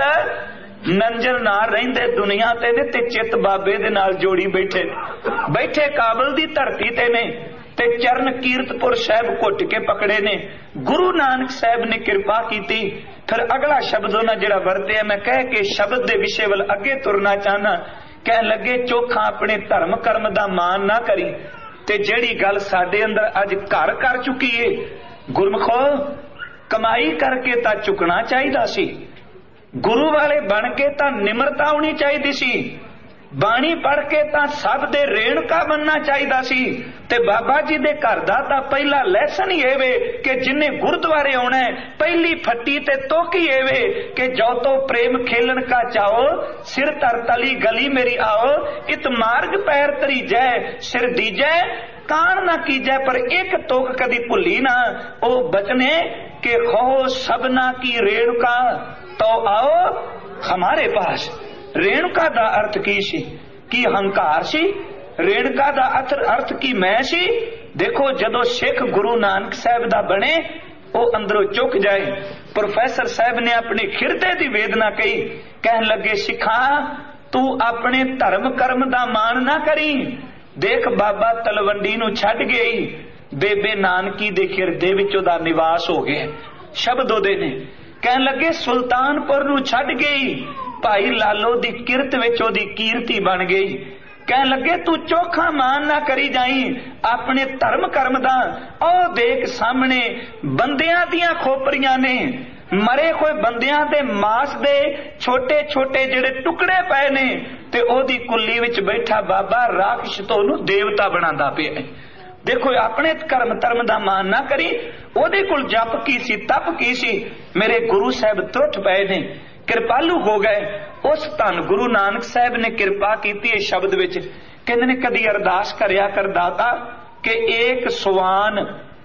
ਨੰਜਰ ਨਾਲ ਰਹਿੰਦੇ ਦੁਨੀਆ ਤੇ ਨੇ ਤੇ ਚਿੱਤ ਬਾਬੇ ਦੇ ਨਾਲ ਜੋੜੀ ਬੈਠੇ ਕਾਬਲ ਦੀ ਧਰਤੀ ਤੇ ਨੇ ਤੇ ਚਰਨ ਕੀਰਤਪੁਰ ਸਾਹਿਬ ਘੁੱਟ ਕੇ ਪਕੜੇ ਨੇ। ਗੁਰੂ ਨਾਨਕ ਸਾਹਿਬ ਨੇ ਕਿਰਪਾ ਕੀਤੀ। ਫਿਰ ਅਗਲਾ ਸ਼ਬਦ ਉਹਨਾਂ ਜਿਹੜਾ ਵਰਤਿਆ, ਮੈਂ ਕਹਿ ਕੇ ਸ਼ਬਦ ਦੇ ਵਿਸ਼ੇ ਵੱਲ ਅੱਗੇ ਤੁਰਨਾ ਚਾਹਨਾ। ਕਹਿਣ ਲੱਗੇ ਚੋਖਾ ਆਪਣੇ ਧਰਮ ਕਰਮ ਦਾ ਮਾਨ ਨਾ ਕਰੀ। ਤੇ ਜਿਹੜੀ ਗੱਲ ਸਾਡੇ ਅੰਦਰ ਅੱਜ ਘਰ ਕਰ ਚੁੱਕੀ ਏ, ਗੁਰਮਖੋ ਕਮਾਈ ਕਰਕੇ ਤਾਂ ਚੁੱਕਣਾ ਚਾਹੀਦਾ ਸੀ, ਗੁਰੂ ਵਾਲੇ ਬਣ ਕੇ ਤਾਂ ਨਿਮਰਤਾ ਹੋਣੀ ਚਾਹੀਦੀ ਸੀ, ਬਾਣੀ ਪੜ੍ਹ ਕੇ ਤਾਂ ਸਭ ਦੇ ਰੇਣਕਾ ਬਣਨਾ ਚਾਹੀਦਾ ਸੀ। ਤੇ ਬਾਬਾ ਜੀ ਦੇ ਘਰ ਦਾ ਤਾਂ ਪਹਿਲਾ ਲੈਸਨ ਹੀ ਇਹ ਵੇ ਕਿ ਜਿੰਨੇ ਗੁਰਦੁਆਰੇ ਆਉਣਾ ਪਹਿਲੀ ਫੱਟੀ ਤੇ ਤੋਕੀ ਇਹ ਵੇ ਕਿ ਜੋ ਤੋ ਪ੍ਰੇਮ ਖੇਲਣ ਕਾ ਚਾਓ ਸਿਰ ਧਰ ਤਲੀ ਗਲੀ ਮੇਰੀ ਆਓ, ਇਤ ਮਾਰਗ ਪੈਰ ਤਰੀ ਜੈ ਸਿਰ ਦੀਜੈ ਕਾਣ ਨਾ ਕੀਜੈ। ਪਰ ਇੱਕ ਤੁਕ ਕਦੀ ਭੁੱਲੀ ਨਾ, ਉਹ ਬਚਨੇ कि हो सबना की रेणुका तो आओ हमारे पास। रेणुका दा अर्थ की सी? की हंकार सी? रेणुका दा अर्थ की मैं सी? देखो जदों सिख गुरु नानक साहब दा बने ਉਹ ਅੰਦਰੋਂ ਚੁੱਕ ਜਾਏ। ਪ੍ਰੋਫੈਸਰ ਸਾਹਿਬ ਨੇ ਆਪਣੇ ਖਿਰਦੇ ਦੀ ਵੇਦਨਾ ਕਹੀ, ਕਹਿਣ ਲੱਗੇ ਸਿੱਖਾਂ ਤੂੰ ਆਪਣੇ ਧਰਮ ਕਰਮ ਦਾ ਮਾਣ ਨਾ ਕਰੀ। ਦੇਖ ਬਾਬਾ ਤਲਵੰਡੀ ਨੂੰ ਛੱਡ ਗਈ, ਬੇਬੇ ਨਾਨਕੀ ਦੇ ਖਿਰਦੇ ਵਿੱਚ ਉਹਦਾ ਨਿਵਾਸ ਹੋ ਗਿਆ। ਸ਼ਬਦ ਉਹਦੇ ਨੇ। ਕਹਿਣ ਲੱਗੇ ਸੁਲਤਾਨਪੁਰ ਨੂੰ ਛੱਡ ਗਈ, ਭਾਈ ਲਾਲੋ ਦੀ ਕਿਰਤ ਵਿੱਚ ਉਹਦੀ ਕੀਰਤੀ ਬਣ ਗਈ। ਕਹਿਣ ਲੱਗੇ ਤੂੰ ਚੋਖਾ ਮਾਨ ਨਾ ਕਰੀ ਜਾਈ ਆਪਣੇ ਧਰਮ ਕਰਮ ਦਾ। ਉਹ ਦੇਖ ਸਾਹਮਣੇ ਬੰਦਿਆਂ ਦੀਆਂ ਖੋਪਰੀਆਂ ਨੇ, ਮਰੇ ਹੋਏ ਬੰਦਿਆਂ ਦੇ ਮਾਸ ਦੇ ਛੋਟੇ ਛੋਟੇ ਜਿਹੜੇ ਟੁਕੜੇ ਪਏ ਨੇ, ਤੇ ਉਹਦੀ ਕੁੱਲੀ ਵਿੱਚ ਬੈਠਾ ਬਾਬਾ ਰਾਖਸ਼ ਤੋਂ ਉਹਨੂੰ ਦੇਵਤਾ ਬਣਾਉਂਦਾ ਪਿਆ। ਦੇਖੋ ਆਪਣੇ ਕਰਮ ਧਰਮ ਦਾ ਮਾਨ ਨਾ ਕਰੀ। ਉਹਦੇ ਕੋਲ ਜਪ ਕੀ ਸੀ, ਤਪ ਕੀ ਸੀ? ਮੇਰੇ ਗੁਰੂ ਸਾਹਿਬ ਟੁੱਟ ਪਏ ਨੇ, ਕਿਰਪਾਲੂ ਹੋ ਗਏ। ਉਸ ਧੰਨ ਗੁਰੂ ਨਾਨਕ ਸਾਹਿਬ ਨੇ ਕਿਰਪਾ ਕੀਤੀ ਇਸ ਸ਼ਬਦ ਵਿੱਚ। ਕਹਿੰਦੇ ਨੇ ਕਦੀ ਅਰਦਾਸ ਕਰਿਆ ਕਰ ਦਾਤਾ ਕਿ ਏਕ ਸਵਾਨ,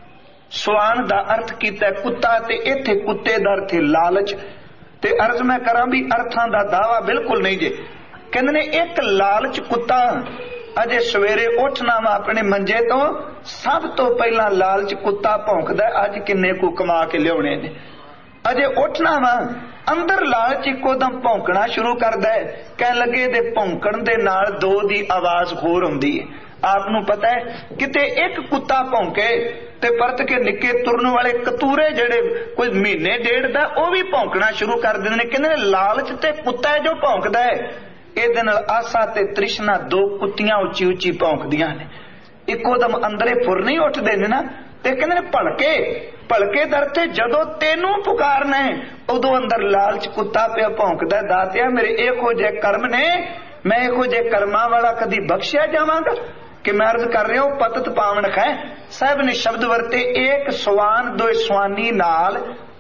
ਸਵਾਨ ਦਾ ਅਰਥ ਕੀਤਾ ਕੁੱਤਾ, ਤੇ ਇੱਥੇ ਕੁੱਤੇ ਦਾ ਅਰਥ ਲਾਲਚ। ਤੇ ਅਰਜ਼ ਮੈਂ ਕਰਾਂ ਵੀ ਅਰਥਾਂ ਦਾ ਦਾਵਾ ਬਿਲਕੁਲ ਨਹੀਂ ਜੇ। ਕਹਿੰਦੇ ਨੇ ਇੱਕ ਲਾਲਚ ਕੁੱਤਾ ਅਜੇ ਸਵੇਰੇ ਉੱਠਣਾ ਵਾ ਆਪਣੇ ਮੰਜੇ ਤੋਂ, ਸਭ ਤੋਂ ਪਹਿਲਾਂ ਲਾਲਚ ਕੁੱਤਾ ਭੌਂਕਦਾ ਅੱਜ ਕਿੰਨੇ ਕੁ ਕਮਾ ਕੇ ਲਿਆਉਣੇ ਨੇ। ਅਜੇ ਉੱਠਣਾ ਵਾ, ਅੰਦਰ ਲਾਲਚ ਇੱਕੋ ਦਮ ਭੌਂਕਣਾ ਸ਼ੁਰੂ ਕਰਦਾ ਹੈ। ਕਹਿਣ ਲੱਗੇ ਇਹਦੇ ਭੌਂਕਣ ਦੇ ਨਾਲ ਦੋ ਦੀ ਆਵਾਜ਼ ਹੋਰ ਹੁੰਦੀ ਹੈ। ਆਪ ਨੂੰ ਪਤਾ ਹੈ ਕਿਤੇ ਇੱਕ ਕੁੱਤਾ ਭੌਂਕੇ ਤੇ ਪਰਤ ਕੇ ਨਿੱਕੇ ਤੁਰਨ ਵਾਲੇ ਕਤੂਰੇ ਜਿਹੜੇ ਕੋਈ ਮਹੀਨੇ ਡੇਢ ਦਾ ਉਹ ਵੀ ਭੌਂਕਣਾ ਸ਼ੁਰੂ ਕਰ ਦਿੰਦੇ ਨੇ। ਕਹਿੰਦੇ ਨੇ ਲਾਲਚ ਤੇ ਕੁੱਤਾ ਜੋ ਭੌਂਕਦਾ ਹੈ, ਇਹਦੇ ਨਾਲ ਆਸਾ ਤੇ ਤ੍ਰਿਸ਼ਨਾ ਦੋ ਕੁੱਤੀਆਂ ਉੱਚੀ ਉੱਚੀ ਭੌਂਕਦੀਆਂ ਨੇ। ਇੱਕੋ ਦਮ ਅੰਦਰੇ ਫੁਰ ਨਹੀਂ ਉੱਠਦੇ ਨੇ ਨਾ। ਤੇ ਕਹਿੰਦੇ ਨੇ ਭਲਕੇ, ਭਲਕੇ ਦਰ ਤੇ ਜਦੋਂ ਤੈਨੂੰ ਪੁਕਾਰਨਾ ਉਦੋਂ ਅੰਦਰ ਲਾਲਚ ਕੁੱਤਾ ਪਿਆ ਭੌਂਕਦਾ। ਦਾਤਿਆ ਮੇਰੇ ਇਹੋ ਜਿਹੇ ਕਰਮ ਨੇ, ਮੈਂ ਇਹੋ ਜਿਹੇ ਕਰਮਾਂ ਵਾਲਾ ਕਦੀ ਬਖਸ਼ਿਆ ਜਾਵਾਂਗਾ ਕਿ ਮੈਂ ਅਰਜ਼ ਕਰ ਰਿਹਾ ਪਤਤ ਪਾਵਨ ਹੈ। ਸਾਹਿਬ ਨੇ ਸ਼ਬਦ ਵਰਤੇ ਏਕ ਸਵਾਨ ਦੋਇ ਸਵਾਨੀ ਨਾਲ,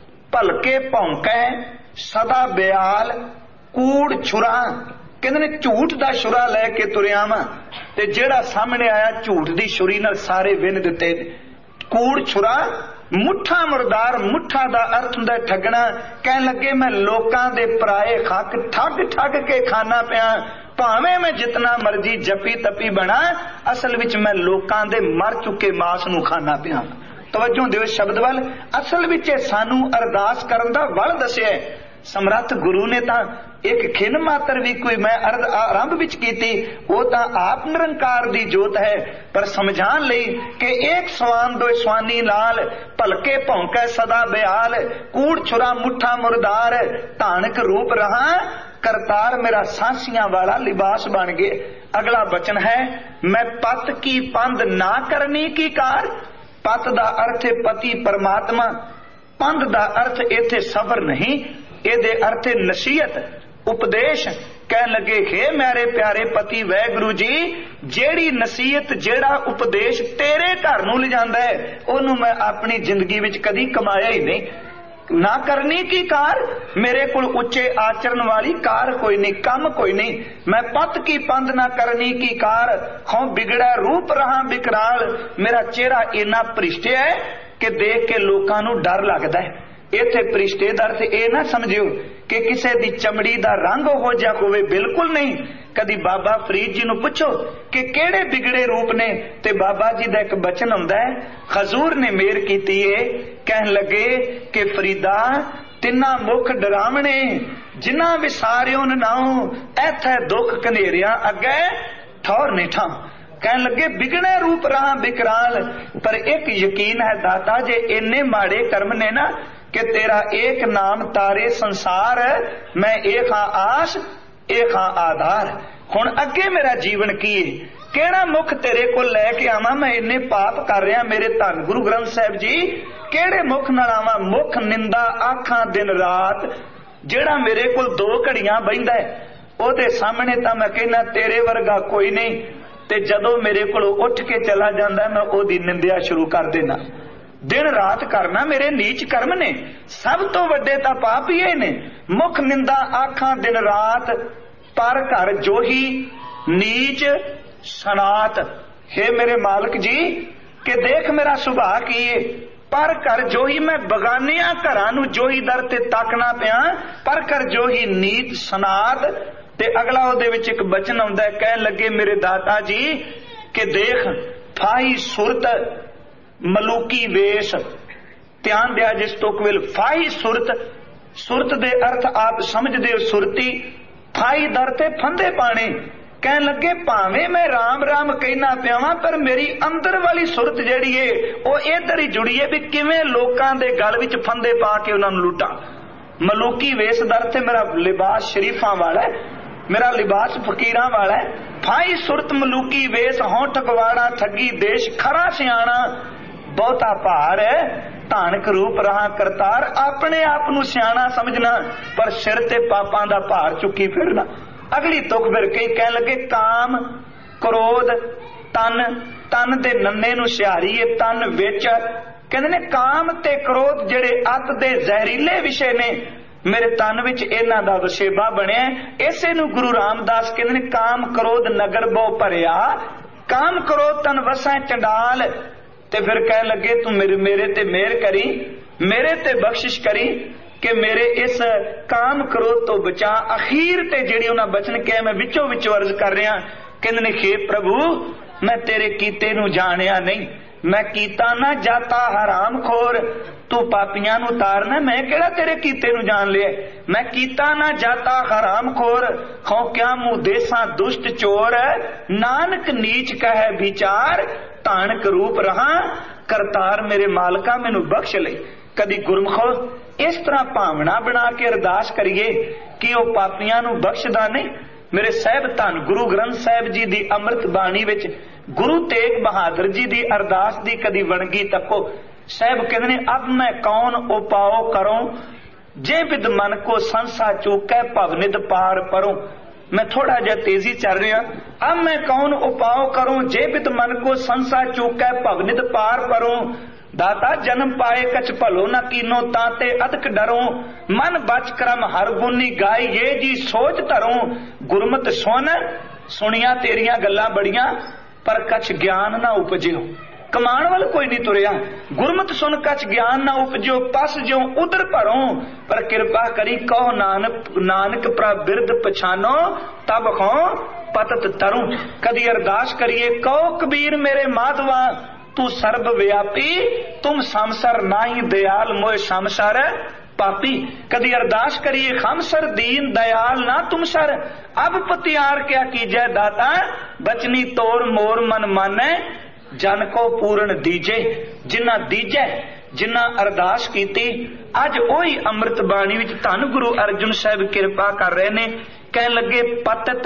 ਭਲਕੇ ਭੌਂਕੈ ਸਦਾ ਬਿਆਲ ਕੂੜ ਛੁਰਾ। ਕਹਿੰਦੇ ਨੇ ਝੂਠ ਦਾ ਛੁਰਾ ਲੈ ਕੇ ਤੁਰਿਆ ਵਾਂ, ਤੇ ਜਿਹੜਾ ਸਾਹਮਣੇ ਆਇਆ ਝੂਠ ਦੀ ਛੁਰੀ ਨਾਲ ਸਾਰੇ ਵਿੰਨ ਦਿੱਤੇ। ਕੂੜ ਛੁਰਾ ਮੁੱਠਾ ਮੁਰਦਾਰ, ਮੁੱਠਾ ਦਾ ਅਰਥ ਹੁੰਦਾ ਠੱਗਣਾ। ਕਹਿਣ ਲੱਗੇ ਮੈਂ ਲੋਕਾਂ ਦੇ ਪਰਾਏ ਹੱਕ ਠੱਗ ਠੱਗ ਕੇ ਖਾਣਾ ਪਿਆ, ਭਾਵੇਂ ਮੈਂ ਜਿਤਨਾ ਮਰਜੀ ਜਪੀ ਤਪੀ ਬਣਾ, ਅਸਲ ਵਿੱਚ ਮੈਂ ਲੋਕਾਂ ਦੇ ਮਰ ਚੁੱਕੇ ਮਾਸ ਨੂੰ ਖਾਣਾ ਪਿਆ। ਤਵੱਜੋ ਦਿਓ ਸ਼ਬਦ ਵੱਲ। ਅਸਲ ਵਿੱਚ ਸਾਨੂੰ ਅਰਦਾਸ ਕਰਨ ਦਾ ਵੱਲ ਦੱਸਿਆ। ਸਮਰੱਥ ਗੁਰੂ ਨੇ ਤਾਂ ਇੱਕ ਖਿੰਨ ਮਾਤਰ ਵੀ ਕੋਈ ਮੈਂ ਆਰੰਭ ਵਿੱਚ ਕੀਤੀ, ਉਹ ਤਾਂ ਆਪ ਨਿਰੰਕਾਰ ਦੀ ਜੋਤ ਹੈ। ਪਰ ਸਮਝਾਣ ਲਈ ਕਿ ਇੱਕ ਸਵਾਨ ਦੋਇ ਸਵਾਨੀ ਨਾਲ, ਭਲਕੇ ਭੌਂਕੈ ਸਦਾ ਬਿਆਲ ਕੂੜ ਛੁਰਾ ਮੁੱਠਾ ਮੁਰਦਾਰ, ਧਾਨਕ ਰੂਪ ਰਹਾ ਕਰਤਾਰ ਮੇਰਾ ਸਾਂਸੀਆਂ ਵਾਲਾ ਲਿਬਾਸ ਬਣ ਗਏ। ਅਗਲਾ ਬਚਨ ਹੈ ਮੈਂ ਪਤ ਕੀ ਪੰਧ ਨਾ ਕਰਨੀ ਕੀ ਕਾਰ। ਪਤ ਦਾ ਅਰਥ ਹੈ ਪਤੀ ਪਰਮਾਤਮਾ, ਪੰਧ ਦਾ ਅਰਥ ਇੱਥੇ ਸਬਰ ਨਹੀਂ, ਇਹਦੇ ਅਰਥ ਨਸੀਹਤ ਉਪਦੇਸ਼। ਕਹਿਣ ਲੱਗੇ ਹੇ ਮੇਰੇ ਪਿਆਰੇ ਪਤੀ ਵਾਹਿਗੁਰੂ ਜੀ, ਜਿਹੜੀ ਨਸੀਹਤ ਜਿਹੜਾ ਉਪਦੇਸ਼ ਤੇਰੇ ਘਰ ਨੂੰ ਲਿਜਾਂਦਾ ਹੈ ਉਹਨੂੰ ਮੈਂ ਆਪਣੀ ਜ਼ਿੰਦਗੀ ਵਿੱਚ ਕਦੀ ਕਮਾਇਆ ਹੀ ਨਹੀਂ। ਨਾ ਕਰਨੀ ਕੀ ਕਾਰ, ਮੇਰੇ ਕੋਲ ਉੱਚੇ ਆਚਰਨ ਵਾਲੀ ਕਾਰ ਕੋਈ ਨਹੀਂ, ਕੰਮ ਕੋਈ ਨਹੀਂ। ਮੈਂ ਪਤ ਕੀ ਪੰਧ ਨਾ ਕਰਨੀ ਕੀ ਕਾਰ, ਹਉ ਬਿਗੜਿਆ ਰੂਪ ਰਹਾ ਬਿਕਰਾਲ। ਮੇਰਾ ਚਿਹਰਾ ਇੰਨਾ ਭ੍ਰਿਸ਼ਟ ਹੈ ਕਿ ਦੇਖ ਕੇ ਲੋਕਾਂ ਨੂੰ ਡਰ ਲੱਗਦਾ ਹੈ। ਇੱਥੇ ਭ੍ਰਿਸ਼ਟੇ ਦਾ ਅਰਥ ਇਹ ਨਾ ਸਮਝਿਓ ਕਿ ਕਿਸੇ ਦੀ ਚਮੜੀ ਦਾ ਰੰਗ ਉਹੋ ਜਿਹਾ ਹੋਵੇ, ਬਿਲਕੁਲ ਨਹੀਂ। ਕਦੀ ਬਾਬਾ ਫਰੀਦ ਜੀ ਨੂੰ ਪੁੱਛੋ ਕਿ ਕਿਹੜੇ ਬਿਗੜੇ ਰੂਪ ਨੇ, ਤੇ ਬਾਬਾ ਜੀ ਦਾ ਇੱਕ ਬਚਨ ਹੁੰਦਾ ਹੈ, ਹਜ਼ੂਰ ਨੇ ਮੇਰ ਕੀਤੀ ਏ। ਕਹਿਣ ਲੱਗੇ ਕਿ ਫਰੀਦਾ ਤਿੰਨਾ ਮੁਖ ਡਰਾਵਣੇ, ਜਿਨ੍ਹਾਂ ਵਿਸਾਰਿਓ ਨਾਉ ਐਥੇ ਦੁੱਖ ਕਨੇਰਿਆਂ ਅੱਗੇ ਠੌਰ ਨਹੀਂ ਠਾਂ। ਕਹਿਣ ਲੱਗੇ ਬਿਗੜੇ ਰੂਪ ਰਹਾ ਬਿਕਰਾਲ। ਪਰ ਇੱਕ ਯਕੀਨ ਹੈ ਦਾਤਾ, ਜੇ ਇੰਨੇ ਮਾੜੇ ਕਰਮ ਨੇ ਨਾ ਕਿ ਤੇਰਾ ਏਕ ਨਾਮ ਤਾਰੇ ਸੰਸਾਰ, ਮੈਂ ਏਕ ਹਾਂ ਆਸ ਏਕ ਹਾਂ ਆਧਾਰ। ਹੁਣ ਅੱਗੇ ਮੇਰਾ ਜੀਵਨ ਕੀ ਹੈ, ਕਿਹੜਾ ਮੁਖ ਤੇਰੇ ਕੋਲ ਲੈ ਕੇ ਆਵਾਂ? ਮੈਂ ਇੰਨੇ ਪਾਪ ਕਰ ਰਿਹਾ ਮੇਰੇ ਧੰਨ ਗੁਰੂ ਗ੍ਰੰਥ ਸਾਹਿਬ ਜੀ, ਕਿਹੜੇ ਮੁਖ ਨਾਲ ਆਵਾਂ? ਮੁਖ ਨਿੰਦਾ ਆਖਾਂ ਦਿਨ ਰਾਤ, ਜਿਹੜਾ ਮੇਰੇ ਕੋਲ 2 ਘੜੀਆਂ ਬਹਿੰਦਾ ਹੈ ਉਹਦੇ ਸਾਹਮਣੇ ਤਾਂ ਮੈਂ ਕਹਿੰਦਾ ਤੇਰੇ ਵਰਗਾ ਕੋਈ ਨਹੀਂ, ਤੇ ਜਦੋਂ ਮੇਰੇ ਕੋਲ ਉੱਠ ਕੇ ਚਲਾ ਜਾਂਦਾ ਮੈਂ ਉਹਦੀ ਨਿੰਦਿਆ ਸ਼ੁਰੂ ਕਰ ਦੇਣਾ। ਦਿਨ ਰਾਤ ਕਰਨਾ ਮੇਰੇ ਨੀਚ ਕਰਮ ਨੇ, ਸਭ ਤੋਂ ਵੱਡੇ ਤਾਂ ਪਾਪ ਹੀ ਇਹ ਨੇ। ਮੁਖ ਨਿੰਦਾ ਆਖਾਂ ਦਿਨ ਰਾਤ, ਪਰ ਘਰ ਜੋਹੀ ਨੀਚ ਸਨਾਤ। हे ਮੇਰੇ ਮਾਲਕ ਜੀ, ਕਿ ਦੇਖ ਮੇਰਾ ਸੁਭਾਅ ਕੀ ਹੈ, पर कर जोही मैं बगानिया घरां जोही दर ते ताकना पिया, पर कर जोही नीत सनाद। ते अगला ਉਹਦੇ ਵਿੱਚ ਇੱਕ बचन आउंदा है, कहन लगे मेरे दाता जी कि देख फाही सुरत मलूकी वेश। ध्यान दिया जिस तुक विल फाही सुरत, सुरत दे अर्थ आप समझदे हो सुरती, फाही दर ते फंदे पाने। कहन लगे भावें मैं राम राम कहना पिया वां, पर मेरी अंदर वाली सुरत जिहड़ी है ਉਹ इधर ही जुड़ी है भी किवें लोकां दे गल विच फंदे पा के उन्हां नूं लुटां। मलूकी वेश दर ते मेरा लिबास शरीफां वाला है, मेरा लिबास फकीरां वाला है। फाई सुरत मलूकी वेश हों ठकवाड़ा ठगी देश खरा सियाणा। बहुता भार है धानक रूप रहा करतार, अपने आप नूं सियाणा समझना पर सिर ते पापां दा भार चुकी फिरना। अगली तुक फिर कई कहन लगे काम क्रोध तन, तन दे नन्ने नूं सिहारी है तन विच। कहंदे ने काम ते क्रोध जेड़े अत दे जहरीले विषय ने मेरे तन विच इन्हां दा वसेबा बनिया। इसे नूं गुरु रामदास कहंदे ने काम क्रोध नगर बहु भरिया, काम क्रोध तन वसै चंडाल। ते फिर कह लगे तू मेरे ते मेहर करी, मेरे ते बख्शिश करी कि मेरे इस काम क्रोध तो बचा। अखीर ते जेड़ी उन्हां बचन कहे मैं विचों विच अर्ज कर रहा, कहंदे ने हे प्रभु मैं तेरे कीते नूं जाणिया नहीं, मैं कीता ना जाता हराम खोर। तू पापियां नूं तारना, मैं केड़ा तेरे कीते नूं जान लिया। मैं कीता ना जाता हराम खोर, खौ क्या मुंह देसा दुष्ट चोर। नानक नीच कहे विचार, तानक रूप रहा करतार। मेरे मालका मैनू बख्श ले। कदी गुरमुखो इस तरह भावना बना के अरदास करिए कि वह पापियां नूं बख्शदा नहीं। मेरे साहब धन गुरु ग्रंथ साहिब जी दी अमृत बाणी विच गुरु तेग बहादुर जी दी अरदास दी कदी वणगी तको। साहब कहते ने अब मैं कौन उपाओ करूं, जे विद मन को संसा चूकै भवनिद पार परूं। मैं थोड़ा जा तेजी चल रहा। अब मैं कौन उपाओ करूं, जे विद मन को संसा चूकै भवनिद पार परूं। दाता जन्म पाए कछ भलो न कीनो, ताते अदक डरूं। मन बच क्रम हर गुनी गाय, ये जी सोच धरूं। गुरमत सुन सुनिया तेरिया गल्लां बड़ियां, पर कछ ज्ञान ना उपजियो। कमान वाल कोई नहीं तुरया। गुरमत सुन कछ ज्ञान ना उपजो, पस ज्यों उधर भरों। पर कृपा करी कहो नानक प्रभ बिरद पछानो, तब खो पतत तरूं। कदी अरदास करिए कहो कबीर मेरे माधवा, तू सर्व व्यापी तुम समसर नाही दयाल, मोए समसर पापी। कदी अरदास करिए खमसर दीन दयाल ना तुम सर। अब पतियार क्या कीजै दाता, बचनी तोर मोर मन मानै। जन को पूर्ण दीजे, जिन्ना दीजै जिन्ना अरदास कीती अज ओही अमृत बाणी विच धन गुरु अर्जुन साहब कृपा कर रहे ने। कहन लगे पतत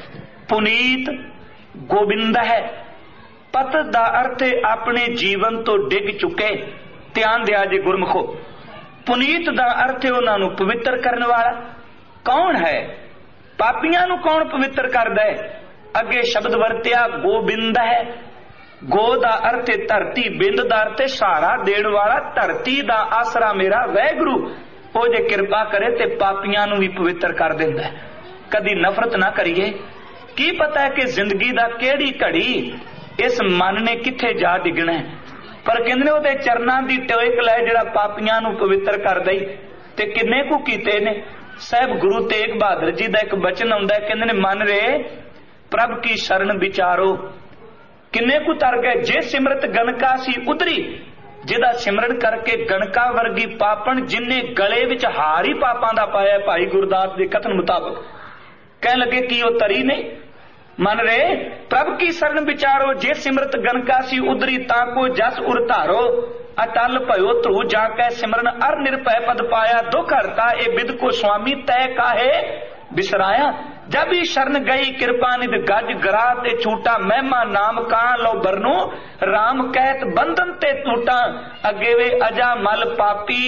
पुनीत गोबिंद है। पतत दा अर्थ अपने जीवन तो डिग चुके। ध्यान दिया जे गुरमुखो। पुनीत दा अर्थ उन्हां नूं पवित्र करने वाला। कौन है? पापियां नूं कौन पवित्र करदा है? अगे शब्द वरतिया गोबिंद है। गो दा अर्थ धरती, बिंद दा अर्थ सहारा देण वाला। धरती दा आसरा मेरा वैगुरु, ओ जे कृपा करे ते पापियां नूं भी पवित्र कर दिंदा है। कदी नफरत ना करिए। की पता है कि जिंदगी दा केड़ी घड़ी इस मन ने किथे जा डिगना है। पर कहंदे ओहदे चरनां दी टेक लै जिहड़ा पापियां नूं पवित्र कर दई। ते किन्ने कु कीते ने। साहब गुरु तेग बहादुर जी दा एक बचन आउंदा है, कहंदे ने मन रे प्रभ की शरण विचारो, किन्ने कु तर गए। जे सिमरत गणका सी उतरी, जिहदा सिमरन करके गणका वर्गी पापन, जिन्ने गले विच हार ही पापां दा पाया। भाई गुरदास दे कथन मुताबक कहन लगे कि वो तरी नहीं। मन रे प्रभ की शरण विचारो, जे सिमरत गणका सी उतरी, ताको जस उर धारो। अटल भयो ध्रुव जाकै सिमरन, अर निरभय पद पाया। दुख हरता ए बिद को स्वामी, तय काहे बिसराया। जब ही शरण गई कृपा निध गज गरा ते छूटा। महिमा नाम कहां लो बरनू, राम कहत बंधन ते टूटा। अगे वे अजा मल पापी,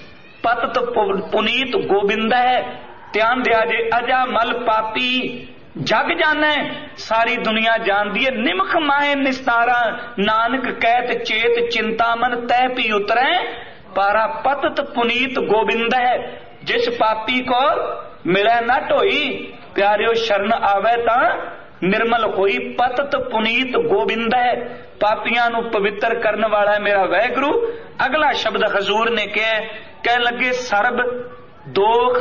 पतत पुनीत गोबिंद है। ध्यान दिया जे अजा मल पापी जग जाने, सारी दुनिया जानदी है। निमख माए निस्तारा, नानक कहत चेत चिंता मन, तय पी उतरे पारा। पतत पुनीत गोबिंद है। जिस पापी को मिले न ढोई, प्यारियो शरण आवे ता निर्मल होई पतत पुनीत गोबिंद है, पापियां नू पवित्र करने वाला है मेरा वैगुरु। अगला शब्द हजूर ने कह लगे सर्ब दोख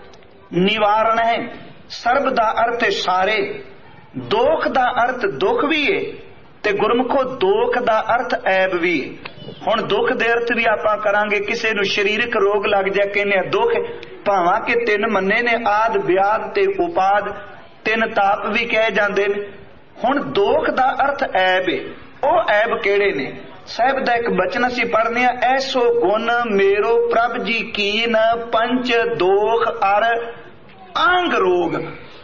निवारण है। सर्ब दा अर्थ है सारे, दोख दा अर्थ दुख भी है ते गुरमुखो दोख दा अर्थ ऐब भी है। हुण दुख दे अर्थ भी आपां करांगे, किसी नू शरीरक रोग लग जाए कहने दुख, भावां कि 3 मन्ने ने आद व्याध ते उपाद, 3 ताप भी कहे जांदे ने। हुण दोख दा अर्थ ऐब है, ਉਹ ऐब केड़े ने? साहिब दा एक बचन असीं पढ़ने आ, ऐसो गुण मेरो प्रभ जी कीन पंच दोख अर आंग रोग।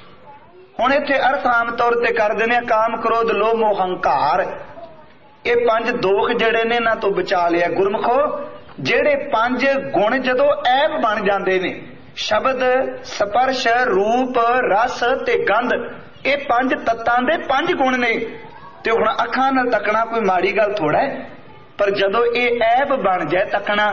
हुण इत्थे अर्थ आम तौर ते कर दिंदे आ काम क्रोध लोभ मोह हंकार, ये 5 दोख जेड़े ने इन्हां तो बचा लिया। गुरमुखो जेड़े 5 गुण जदों ऐब बन जांदे ने, शब्द स्पर्श रूप रस ते गंध, ये 5 तत्तां दे 5 गुण ने। ते हुण अखां नाल तकना कोई माड़ी गल थोड़ा है, पर जदों ये ऐब बन जाए तकना,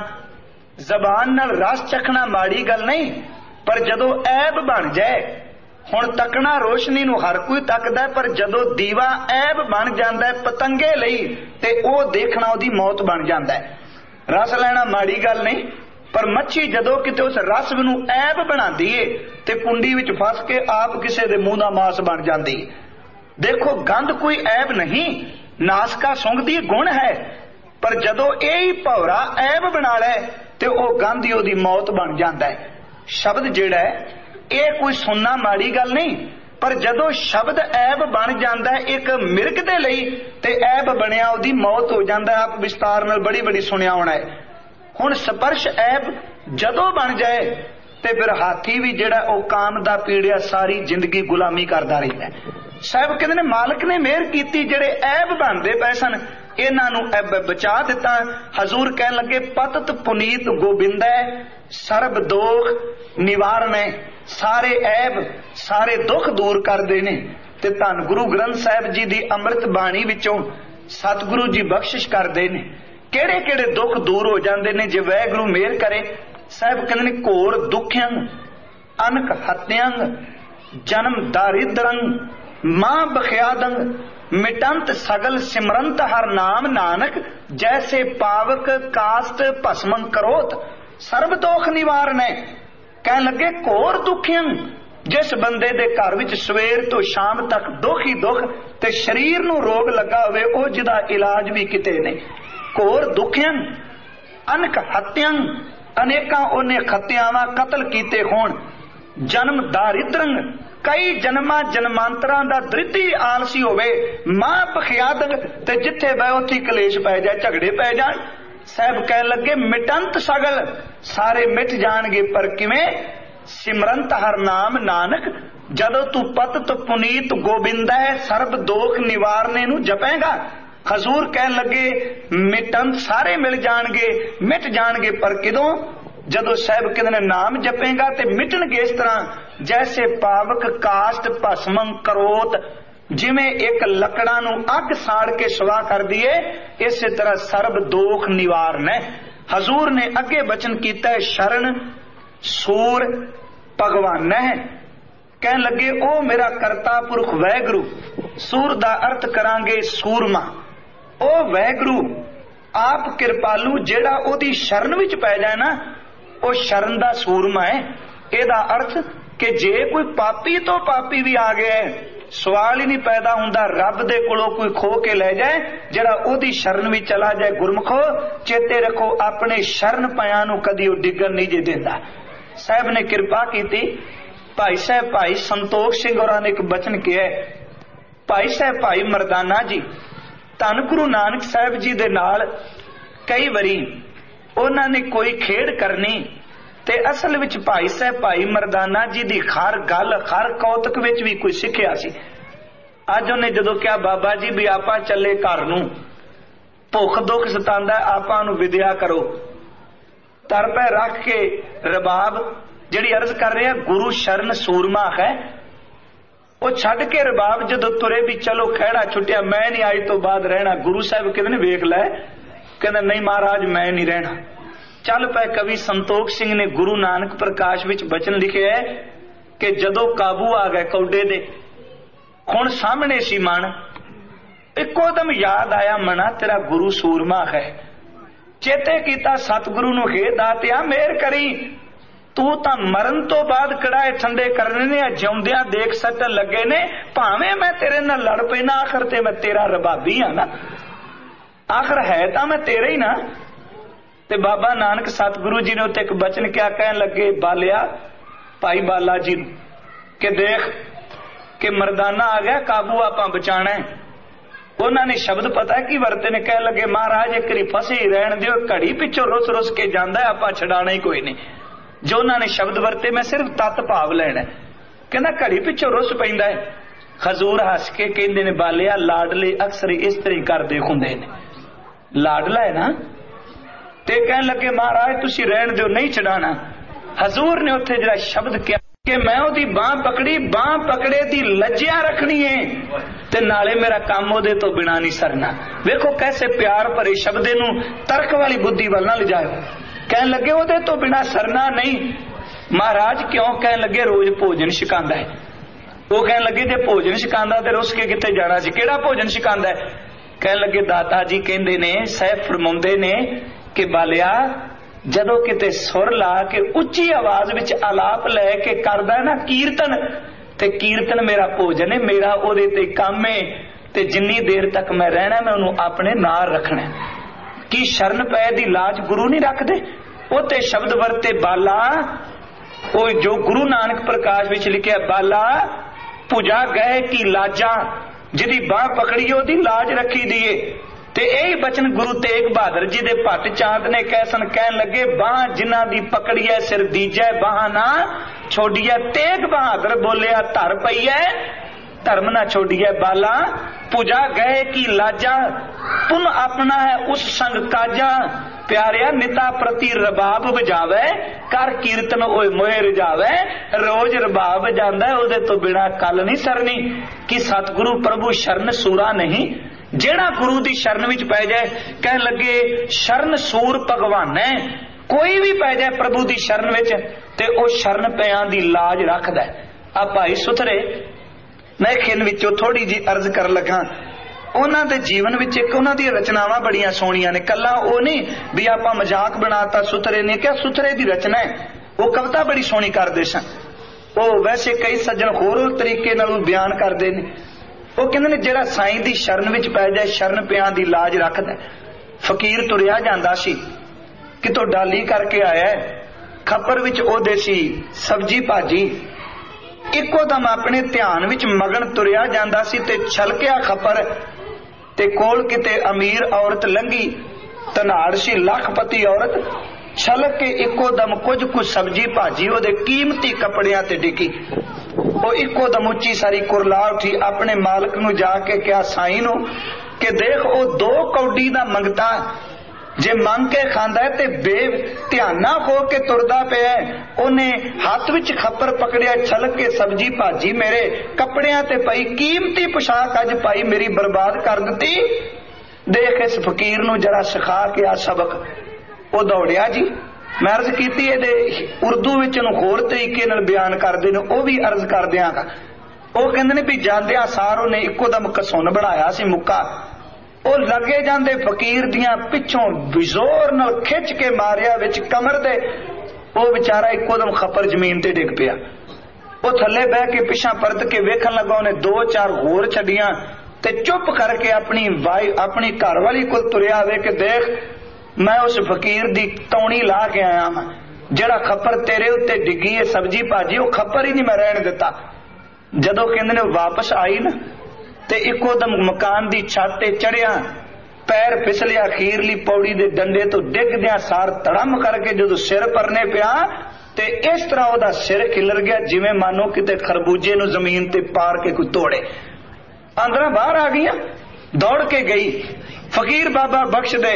जबान नाल रस चखना माड़ी गल नहीं, पर जदों ऐब बन जाए, हुण तकना रोशनी नूं हर कोई तकदा है, पर जदों दीवा ऐब बन जांदा है पतंगे लई ते ओह देखना ओहदी मौत बन जांदा है। रस लेना माड़ी गल नहीं, पर मच्छी जदों किते उस रस नूं ऐब बनांदी है ते कुंडी विच फस के आप किसे दे मूंह दा मास बन जांदी। देखो गंध कोई ऐब नहीं, नासका सूंघदी गुण है, पर जदों यही भौरा ऐब बना लै ते ओह गंध ही ओहदी मौत बन जांदा है। शब्द जिहड़ा है ये कोई सुनना माड़ी गल नहीं, पर जदों शब्द ऐब बन जांदा है एक मिर्ग दे लई ते ऐब बनिया ओहदी मौत हो जांदा है। आप विस्तार नाल बड़ी बड़ी सुनिया होना है। हुण स्पर्श ऐब जदों बन जाए ते फिर हाथी भी जिहड़ा ओह काम दा पीड़िया सारी जिंदगी गुलामी करदा रहिंदा है। साहिब कहते ने मालिक ने मेहर कीती, जेड़े ऐब बनदे पए सन इन्हां नूं ऐब बचा दिता। हजूर कहन लगे पतत पुनीत गोबिंद है, सर्ब दोख निवारण है, सारे ऐब सारे दुख दूर करदे ने। ते धन गुरु ग्रंथ साहिब जी दी अमृत बाणी विचों सतगुरु जी बख्शिश करदे ने, केड़े केड़े दुख दूर हो जांदे ने जे वैगुरु मेहर करे। साहिब कहंदे ने घोर दुखियां अनक हत्यां जन्म दारिद्रं मां बखियादंग मिटंत सगल सिमरंत हर नाम नानक जैसे पावक कास्ट भस्मं करोत। सर्व दोख निवारण है। कह लगे घोर दुखियां, जिस बंदे दे घर विच सवेर तो शाम तक दुख ही दुख ते शरीर नूं रोग लगा होवे ओह जिहदा इलाज भी किते नहीं। घोर दुखियां अनक हत्यां, अनेकां ओने खत्यावां कतल कीते होण। जन्म दारिद्रंग, कई जन्मां जन्मांतरां दा दरिद्री आलसी होवे। मां बखियादंग, ते जिथे बह उत्थे कलेश पै जाए, झगड़े पै जाण। साहब कह लगे मिटंत सगल, सारे मिट जाणगे, पर किवें? सिमरंत हर नाम नानक, जदों तू पतत पुनीत गोबिंद है सर्ब दोख निवारने नूं जपेगा। हजूर कह लगे मिटंत सारे मिल जाणगे, मिट जाणगे, पर किदों? जदों साहब कहंदे ने नाम जपेगा ते मिटणगे इस तरह जैसे पावक कास्ट भस्मं करोत, जिवें एक लकड़ां नूं अग साड़ के सुआ कर दिए, इसे तरह सर्ब दोख निवारण है। हजूर ने अगे बचन कीता है शरण सूर भगवान है। कहन लगे ओ मेरा करता पुरख वैगुरु, सूर दा अर्थ करांगे सूरमा। ओ वैगुरु आप किरपालू, जेड़ा ओदी शरण विच पै जाए ना ਉਹ ਸ਼ਰਨ ਦਾ ਸੂਰਮਾ ਹੈ। ਇਹਦਾ ਅਰਥ ਕਿ ਜੇ ਕੋਈ ਪਾਪੀ ਤੋਂ ਪਾਪੀ ਵੀ ਆ ਗਿਆ ਸਵਾਲ ਹੀ ਨਹੀਂ ਪੈਦਾ ਹੁੰਦਾ ਰੱਬ ਦੇ ਕੋਲੋਂ ਕੋਈ ਖੋ ਕੇ ਲੈ ਜਾਏ, ਜਿਹੜਾ ਉਹਦੀ ਸ਼ਰਨ ਵਿੱਚ ਚਲਾ ਜਾਏ। ਗੁਰਮਖੋ ਚੇਤੇ ਰੱਖੋ ਆਪਣੇ ਸ਼ਰਨ ਪਿਆਂ ਨੂੰ ਕਦੀ ਉਹ ਡਿੱਗਣ ਨਹੀਂ ਜੇ ਦਿੰਦਾ। ਸਾਹਿਬ ਨੇ ਕਿਰਪਾ ਕੀਤੀ। ਭਾਈ ਸਾਹਿਬ ਭਾਈ ਸੰਤੋਖ ਸਿੰਘ ਹੋਰਾਂ ਨੇ ਇੱਕ ਬਚਨ ਕਿਹਾ। ਭਾਈ ਸਾਹਿਬ ਭਾਈ ਮਰਦਾਨਾ ਜੀ ਧੰਨ ਗੁਰੂ ਨਾਨਕ ਸਾਹਿਬ ਜੀ ਦੇ ਨਾਲ ਕਈ ਵਾਰੀ ਉਹਨਾਂ ਨੇ ਕੋਈ ਖੇਡ ਕਰਨੀ ਤੇ ਅਸਲ ਵਿੱਚ ਭਾਈ ਸਾਹਿਬ ਭਾਈ ਮਰਦਾਨਾ ਜੀ ਦੀ ਹਰ ਗੱਲ ਹਰ ਕੌਤਕ ਵਿੱਚ ਵੀ ਕੋਈ ਸਿੱਖਿਆ ਸੀ। ਅੱਜ ਉਹਨੇ ਜਦੋਂ ਕਿਹਾ ਬਾਬਾ ਜੀ ਵੀ ਆਪਾਂ ਚੱਲੇ ਘਰ ਨੂੰ, ਭੁੱਖ ਦੁੱਖ ਸਤਾਉਂਦਾ, ਆਪਾਂ ਨੂੰ ਵਿਦਿਆ ਕਰੋ, ਤਰ ਪੈ ਰੱਖ ਕੇ ਰਬਾਬ ਜਿਹੜੀ ਅਰਜ਼ ਕਰ ਰਿਹਾ ਗੁਰੂ ਸ਼ਰਨ ਸੂਰਮਾ ਹੈ, ਉਹ ਛੱਡ ਕੇ ਰਬਾਬ ਜਦੋਂ ਤੁਰੇ ਵੀ ਚਲੋ ਖਹਿੜਾ ਛੁੱਟਿਆ, ਮੈਂ ਨਹੀਂ ਅੱਜ ਤੋਂ ਬਾਅਦ ਰਹਿਣਾ। ਗੁਰੂ ਸਾਹਿਬ ਕਹਿੰਦੇ ਨੇ ਵੇਖ ਲੈ, ਕਹਿੰਦਾ ਨਹੀਂ ਮਹਾਰਾਜ ਮੈਂ ਨਹੀਂ ਰਹਿਣਾ। ਚੱਲ ਪਏ। ਕਵੀ ਸੰਤੋਖ ਸਿੰਘ ਨੇ ਗੁਰੂ ਨਾਨਕ ਪ੍ਰਕਾਸ਼ ਵਿੱਚ ਬਚਨ ਲਿਖਿਆ ਹੈ ਕਿ ਜਦੋਂ ਕਾਬੂ ਆ ਗਏ ਕੌਡੇ ਦੇ, ਹੁਣ ਸਾਹਮਣੇ ਸੀ ਮਨ, ਇੱਕੋ ਦਮ ਯਾਦ ਆਇਆ ਮਨਾ ਤੇਰਾ ਗੁਰੂ ਸੂਰਮਾ ਹੈ। ਚੇਤੇ ਕੀਤਾ ਸਤਿਗੁਰੂ ਨੂੰ, ਹੇ ਦਾਤਿਆ ਮਿਹਰ ਕਰੀ, ਤੂੰ ਤਾਂ ਮਰਨ ਤੋਂ ਬਾਅਦ ਕੜਾਏ ਠੰਡੇ ਕਰਨੇ ਨੇ, ਜਿਉਂਦਿਆਂ ਦੇਖ ਸੱਟਣ ਲੱਗੇ ਨੇ, ਭਾਵੇਂ ਮੈਂ ਤੇਰੇ ਨਾਲ ਲੜ ਪੈਣਾ, ਆਖਰ ਤੇ ਮੈਂ ਤੇਰਾ ਰਬਾਬੀ ਆ ਨਾ, ਆਖਰ ਹੈ ਤਾਂ ਮੈਂ ਤੇਰਾ ਹੀ ਨਾ। ਤੇ ਬਾਬਾ ਨਾਨਕ ਸਤਿਗੁਰੂ ਜੀ ਨੇ ਉੱਤੇ ਇੱਕ ਬਚਨ ਕਿਹਾ, ਕਹਿਣ ਲੱਗੇ ਬਾਲਿਆ ਭਾਈ ਬਾਲਾ ਜੀ ਨੂੰ ਕਿ ਦੇਖ ਕਿ ਮਰਦਾਨਾ ਆ ਗਿਆ, ਕਾਬੂ ਆਪਾਂ ਬਚਾਣਾ ਹੈ। ਉਹਨਾਂ ਨੇ ਸ਼ਬਦ ਪਤਾ ਕੀ ਵਰਤੇ ਨੇ, ਕਹਿਣ ਲੱਗੇ ਮਹਾਰਾਜ ਇੱਕ ਵਾਰੀ ਫਸੇ ਹੀ ਰਹਿਣ ਦਿਓ, ਘੜੀ ਪਿੱਛੋਂ ਰੁੱਸ ਰੁੱਸ ਕੇ ਜਾਂਦਾ, ਆਪਾਂ ਛਡਾਣਾ ਹੀ ਕੋਈ ਨਹੀਂ। ਜੋ ਉਹਨਾਂ ਨੇ ਸ਼ਬਦ ਵਰਤੇ ਮੈਂ ਸਿਰਫ ਤਤ ਭਾਵ ਲੈਣਾ। ਕਹਿੰਦਾ ਘੜੀ ਪਿੱਛੋਂ ਰੁੱਸ ਪੈਂਦਾ ਹੈ। ਹਜ਼ੂਰ ਹੱਸ ਕੇ ਕਹਿੰਦੇ ਨੇ ਬਾਲਿਆ ਲਾਡਲੇ ਅਕਸਰ ਇਸ ਤਰ੍ਹਾਂ ਕਰਦੇ ਹੁੰਦੇ ਨੇ, ਲਾਡਲਾ ਹੈ ਨਾ। ਤੇ ਕਹਿਣ ਲੱਗੇ ਮਹਾਰਾਜ ਤੁਸੀਂ ਰਹਿਣ ਦਿਓ, ਨਹੀਂ ਛਡਾਣਾ। ਹਜ਼ੂਰ ਨੇ ਉੱਥੇ ਜਿਹੜਾ ਸ਼ਬਦ ਕਿਹਾ ਕਿ ਮੈਂ ਉਹਦੀ ਬਾਂਹ ਪਕੜੀ, ਬਾਂਹ ਪਕੜੇ ਦੀ ਲੱਜਿਆ ਰੱਖਣੀ ਹੈ ਤੇ ਨਾਲੇ ਮੇਰਾ ਕੰਮ ਉਹਦੇ ਤੋਂ ਬਿਨਾਂ ਨਹੀਂ ਸਰਨਾ। ਵੇਖੋ ਕੈਸੇ ਪਿਆਰ ਭਰੇ ਸ਼ਬਦੇ ਨੂੰ ਤਰਕ ਵਾਲੀ ਬੁੱਧੀ ਵੱਲ ਨਾ ਲਿਜਾਓ। ਕਹਿਣ ਲੱਗੇ ਉਹਦੇ ਤੋਂ ਬਿਨਾਂ ਸਰਨਾ ਨਹੀਂ। ਮਹਾਰਾਜ ਕਿਉਂ? ਕਹਿਣ ਲੱਗੇ ਰੋਜ਼ ਭੋਜਨ ਛਕਾਂਦਾ ਹੈ। ਉਹ ਕਹਿਣ ਲੱਗੇ ਜੇ ਭੋਜਨ ਛਕਾਂਦਾ ਤੇ ਰੁੱਸ ਕੇ ਕਿੱਥੇ ਜਾਣਾ ਸੀ, ਕਿਹੜਾ ਭੋਜਨ ਛਕਾਂਦਾ ਹੈ? ਕਹਿਣ ਲੱਗੇ ਦਾਤਾ ਜੀ ਕਹਿੰਦੇ ਨੇ, ਸਾਹਿਬ ਫਰਮਾਉਂਦੇ ਨੇ ਕਿ ਬਾਲਿਆ ਜਦੋਂ ਕਿਤੇ ਸੁਰ ਲਾ ਕੇ ਉੱਚੀ ਆਵਾਜ਼ ਵਿੱਚ ਆਲਾਪ ਲੈ ਕੇ ਕਰਦਾ ਨਾ ਕੀਰਤਨ, ਤੇ ਕੀਰਤਨ ਮੇਰਾ ਭੋਜਨ ਹੈ, ਮੇਰਾ ਉਹਦੇ ਤੇ ਕੰਮ ਹੈ, ਤੇ ਜਿੰਨੀ ਦੇਰ ਤੱਕ ਮੈਂ ਰਹਿਣਾ ਮੈਂ ਉਹਨੂੰ ਆਪਣੇ ਨਾਲ ਰੱਖਣਾ। ਕੀ ਸ਼ਰਨ ਪੈ ਦੀ ਲਾਜ ਗੁਰੂ ਨਹੀਂ ਰੱਖਦੇ? ਉਹ ਤੇ ਸ਼ਬਦ ਵਰਤੇ ਬਾਲਾ, ਉਹ ਜੋ ਗੁਰੂ ਨਾਨਕ ਪ੍ਰਕਾਸ਼ ਵਿੱਚ ਲਿਖਿਆ ਬਾਲਾ ਭੁਜਾ ਗਏ ਕੀ ਲਾਜਾਂ, ਜਿਹਦੀ ਬਾਹ ਪਕੜੀ ਉਹਦੀ ਲਾਜ ਰੱਖੀ ਦੀਏ। ਤੇ ਇਹੀ ਬਚਨ ਗੁਰੂ ਤੇਗ ਬਹਾਦਰ ਜੀ ਦੇ ਭੱਟ ਚਾਂਦ ਨੇ ਕਹਿ ਕਹਿਣ ਲੱਗੇ ਬਾਹ ਜਿਨ੍ਹਾਂ ਦੀ ਪਕੜੀਐ ਸਿਰ ਦੀਜੈ, ਬਾਹ ਨਾ ਛੋਡੀਐ। ਤੇਗ ਬਹਾਦਰ ਬੋਲਿਆ ਧਰ ਪਈਐ, ਧਰਮ ਨਾ ਛੋਡੀਐ ਬਾਲਾ। ਭੁਜਾ ਗਏ ਕੀ ਲਾਜਾ, ਪੁਨ ਆਪਣਾ ਹੈ ਉਸ ਸੰਗ ਕਾਜਾ। ਪਿਆਰਿਆ ਨਿਤਾ ਪ੍ਰਤੀ ਰਬਾਬ ਵਜਾਵੇ, ਕਰ ਕੀਰਤਨ ਓਏ ਮੋਏ ਰਜਾਵੇ। ਰੋਜ਼ ਰਬਾਬ ਵਜਾਂਦਾ, ਉਹਦੇ ਤੋਂ ਬਿਨਾਂ ਕੱਲ ਨਹੀਂ ਸਰਨੀ। ਕਿ ਸਤਿਗੁਰੂ ਪ੍ਰਭੂ ਸ਼ਰਨ ਸੂਰਾ ਨਹੀਂ, ਜਿਹੜਾ ਗੁਰੂ ਦੀ ਸ਼ਰਨ ਵਿੱਚ ਪੈ ਜਾਏ। ਕਹਿਣ ਲੱਗੇ ਸ਼ਰਨ ਸੂਰ ਭਗਵਾਨ ਹੈ, ਕੋਈ ਵੀ ਪੈ ਜਾਏ ਪ੍ਰਭੂ ਦੀ ਸ਼ਰਨ ਵਿੱਚ ਤੇ ਉਹ ਸ਼ਰਨ ਪਿਆਂ ਦੀ ਲਾਜ ਰੱਖਦਾ। ਆ ਭਾਈ ਸੁਥਰੇ ਮੈਂ ਖਿੰਨ ਵਿੱਚੋਂ ਥੋੜੀ ਜੀ ਅਰਜ਼ ਕਰਨ ਲੱਗਾ। ਉਹਨਾਂ ਦੇ ਜੀਵਨ ਵਿੱਚ ਇੱਕ ਉਹਨਾਂ ਦੀਆਂ ਰਚਨਾਵਾਂ ਬੜੀਆਂ ਸੋਹਣੀਆਂ ਨੇ। ਕੱਲਾ ਉਹ ਨਹੀਂ ਵੀ ਆਪਾਂ ਮਜ਼ਾਕ ਬਣਾਤਾ ਸੁਥਰੇ ਨੇ, ਕਿਹਾ ਸੁਥਰੇ ਦੀ ਰਚਨਾ ਹੈ। ਉਹ ਕਵਿਤਾ ਬੜੀ ਸੋਹਣੀ ਕਰਦੇ ਸਨ। ਉਹ ਵੈਸੇ ਕਈ ਸੱਜਣ ਹੋਰ ਤਰੀਕੇ ਨਾਲ ਬਿਆਨ ਕਰਦੇ ਨੇ। ਉਹ ਕਹਿੰਦੇ ਨੇ ਜਿਹੜਾ ਸਾਈਂ ਦੀ ਸ਼ਰਨ ਵਿੱਚ ਪੈ ਜਾਏ ਸ਼ਰਨ ਪਿਆਂ ਦੀ ਲਾਜ ਰੱਖਦਾ। ਫਕੀਰ ਤੁਰਿਆ ਜਾਂਦਾ ਸੀ, ਕਿਤੋਂ ਡਾਲੀ ਕਰਕੇ ਆਇਆ, ਖੱਪਰ ਵਿੱਚ ਉਹਦੇ ਸੀ ਸਬਜ਼ੀ ਭਾਜੀ। ਇੱਕੋ ਦਮ ਆਪਣੇ ਧਿਆਨ ਵਿੱਚ ਮਗਨ ਤੁਰਿਆ ਜਾਂਦਾ ਸੀ ਤੇ ਛਲਕਿਆ ਖੱਪਰ ਤੇ ਕੋਲ ਕਿਤੇ ਅਮੀਰ ਔਰਤ ਲੰਘੀ, ਧਨਾੜ ਸੀ ਲੱਖਪਤੀ ਔਰਤ। ਛਲਕ ਕੇ ਇੱਕੋ ਦਮ ਕੁਝ ਸਬਜ਼ੀ ਭਾਜੀ ਉਹਦੇ ਕੀਮਤੀ ਕੱਪੜਿਆਂ ਤੇ ਡਿੱਗੀ। ਉਹ ਇੱਕੋ ਦਮ ਉੱਚੀ ਸਾਰੀ ਕੁਰਲਾ ਉੱਠੀ, ਆਪਣੇ ਮਾਲਕ ਨੂੰ ਜਾ ਕੇ ਕਿਹਾ ਸਾਈਂ ਨੂੰ ਕਿ ਦੇਖ ਉਹ 2 ਕੌਡੀ ਦਾ ਮੰਗਤਾ, ਜੇ ਮੰਗ ਕੇ ਖਾਂਦਾ ਹੈ ਤੇ ਬੇਧਿਆਨਾ ਹੋ ਕੇ ਤੁਰਦਾ ਪਿਆ। ਉਹਨੇ ਹੱਥ ਵਿੱਚ ਖੱਪਰ ਪਕੜਿਆ, ਛਲਕ ਕੇ ਸਬਜ਼ੀ ਭਾਜੀ ਮੇਰੇ ਕੱਪੜਿਆਂ ਤੇ ਪਈ, ਕੀਮਤੀ ਪੁਸ਼ਾਕ ਅੱਜ ਪਾਈ ਮੇਰੀ ਬਰਬਾਦ ਕਰ ਦਿੱਤੀ। ਦੇਖ ਇਸ ਫਕੀਰ ਨੂੰ ਜਰਾ ਸਿਖਾ ਕੇ ਆ ਸਬਕ। ਉਹ ਦੌੜਿਆ ਜੀ। ਮੈਂ ਅਰਜ਼ ਕੀਤੀ ਇਹਦੇ ਉਰਦੂ ਵਿੱਚ ਇਹਨੂੰ ਹੋਰ ਤਰੀਕੇ ਨਾਲ ਬਿਆਨ ਕਰਦੇ ਨੇ, ਉਹ ਵੀ ਅਰਜ਼ ਕਰ ਦਿਆਂਗਾ। ਉਹ ਕਹਿੰਦੇ ਨੇ ਵੀ ਜਾਂਦਿਆਂ ਸਾਰ ਉਹਨੇ ਇੱਕੋ ਦਮ ਕਸੁੰਨ ਬਣਾਇਆ ਸੀ ਮੁੱਕਾ। ਉਹ ਲੱਗੇ ਜਾਂਦੇ ਫਕੀਰ ਦੀਆਂ ਪਿੱਛੋਂ ਜ਼ੋਰ ਨਾਲ ਖਿੱਚ ਕੇ ਮਾਰਿਆ ਵਿੱਚ ਕਮਰ ਦੇ। ਉਹ ਵਿਚਾਰਾ ਇੱਕੋ ਦਮ ਖੱਪਰ ਜ਼ਮੀਨ ਤੇ ਡਿੱਗ ਪਿਆ। ਉਹ ਥੱਲੇ ਬਹਿ ਕੇ ਪਿੱਛਾ ਪਰਤ ਕੇ ਵੇਖਣ ਲੱਗਾ। ਉਹਨੇ 2-4 ਹੋਰ ਛੱਡੀਆਂ ਤੇ ਚੁੱਪ ਕਰਕੇ ਆਪਣੀ ਘਰ ਵਾਲੀ ਕੋਲ ਤੁਰਿਆ ਵੇ ਕਿ ਦੇਖ ਮੈਂ ਉਸ ਫਕੀਰ ਦੀ ਤੌਣੀ ਲਾ ਕੇ ਆਇਆ ਹਾਂ। ਜਿਹੜਾ ਖੱਪਰ ਤੇਰੇ ਉੱਤੇ ਡਿੱਗੀ ਹੈ ਸਬਜ਼ੀ ਭਾਜੀ, ਉਹ ਖੱਪਰ ਹੀ ਨਹੀਂ ਮੈਂ ਰਹਿਣ ਦਿੱਤਾ। ਜਦੋਂ ਕਹਿੰਦੇ ਨੇ ਵਾਪਸ ਆਈ ਨਾ ਤੇ ਇੱਕੋ ਦਮ ਮਕਾਨ ਦੀ ਛੱਤ ਤੇ ਚੜਿਆ, ਪੈਰ ਫਿਸਲਿਆ, ਅਖੀਰਲੀ ਪੌੜੀ ਦੇ ਡੰਡੇ ਤੋਂ ਡਿੱਗਦਿਆਂ ਸਾਰ ਧੜਮ ਕਰਕੇ ਜਦੋਂ ਸਿਰ ਪਰਨੇ ਪਿਆ ਤੇ ਇਸ ਤਰ੍ਹਾਂ ਉਹਦਾ ਸਿਰ ਖਿਲਰ ਗਿਆ ਜਿਵੇਂ ਮਾਨੋ ਕਿਤੇ ਖਰਬੂਜੇ ਨੂੰ ਜ਼ਮੀਨ ਤੇ ਪਾਰ ਕੇ ਕੋਈ ਤੋੜੇ। ਅੰਦਰਾਂ ਬਾਹਰ ਆ ਗਈਆਂ, ਦੌੜ ਕੇ ਗਈ। ਫਕੀਰ ਬਾਬਾ ਬਖਸ਼ ਦੇ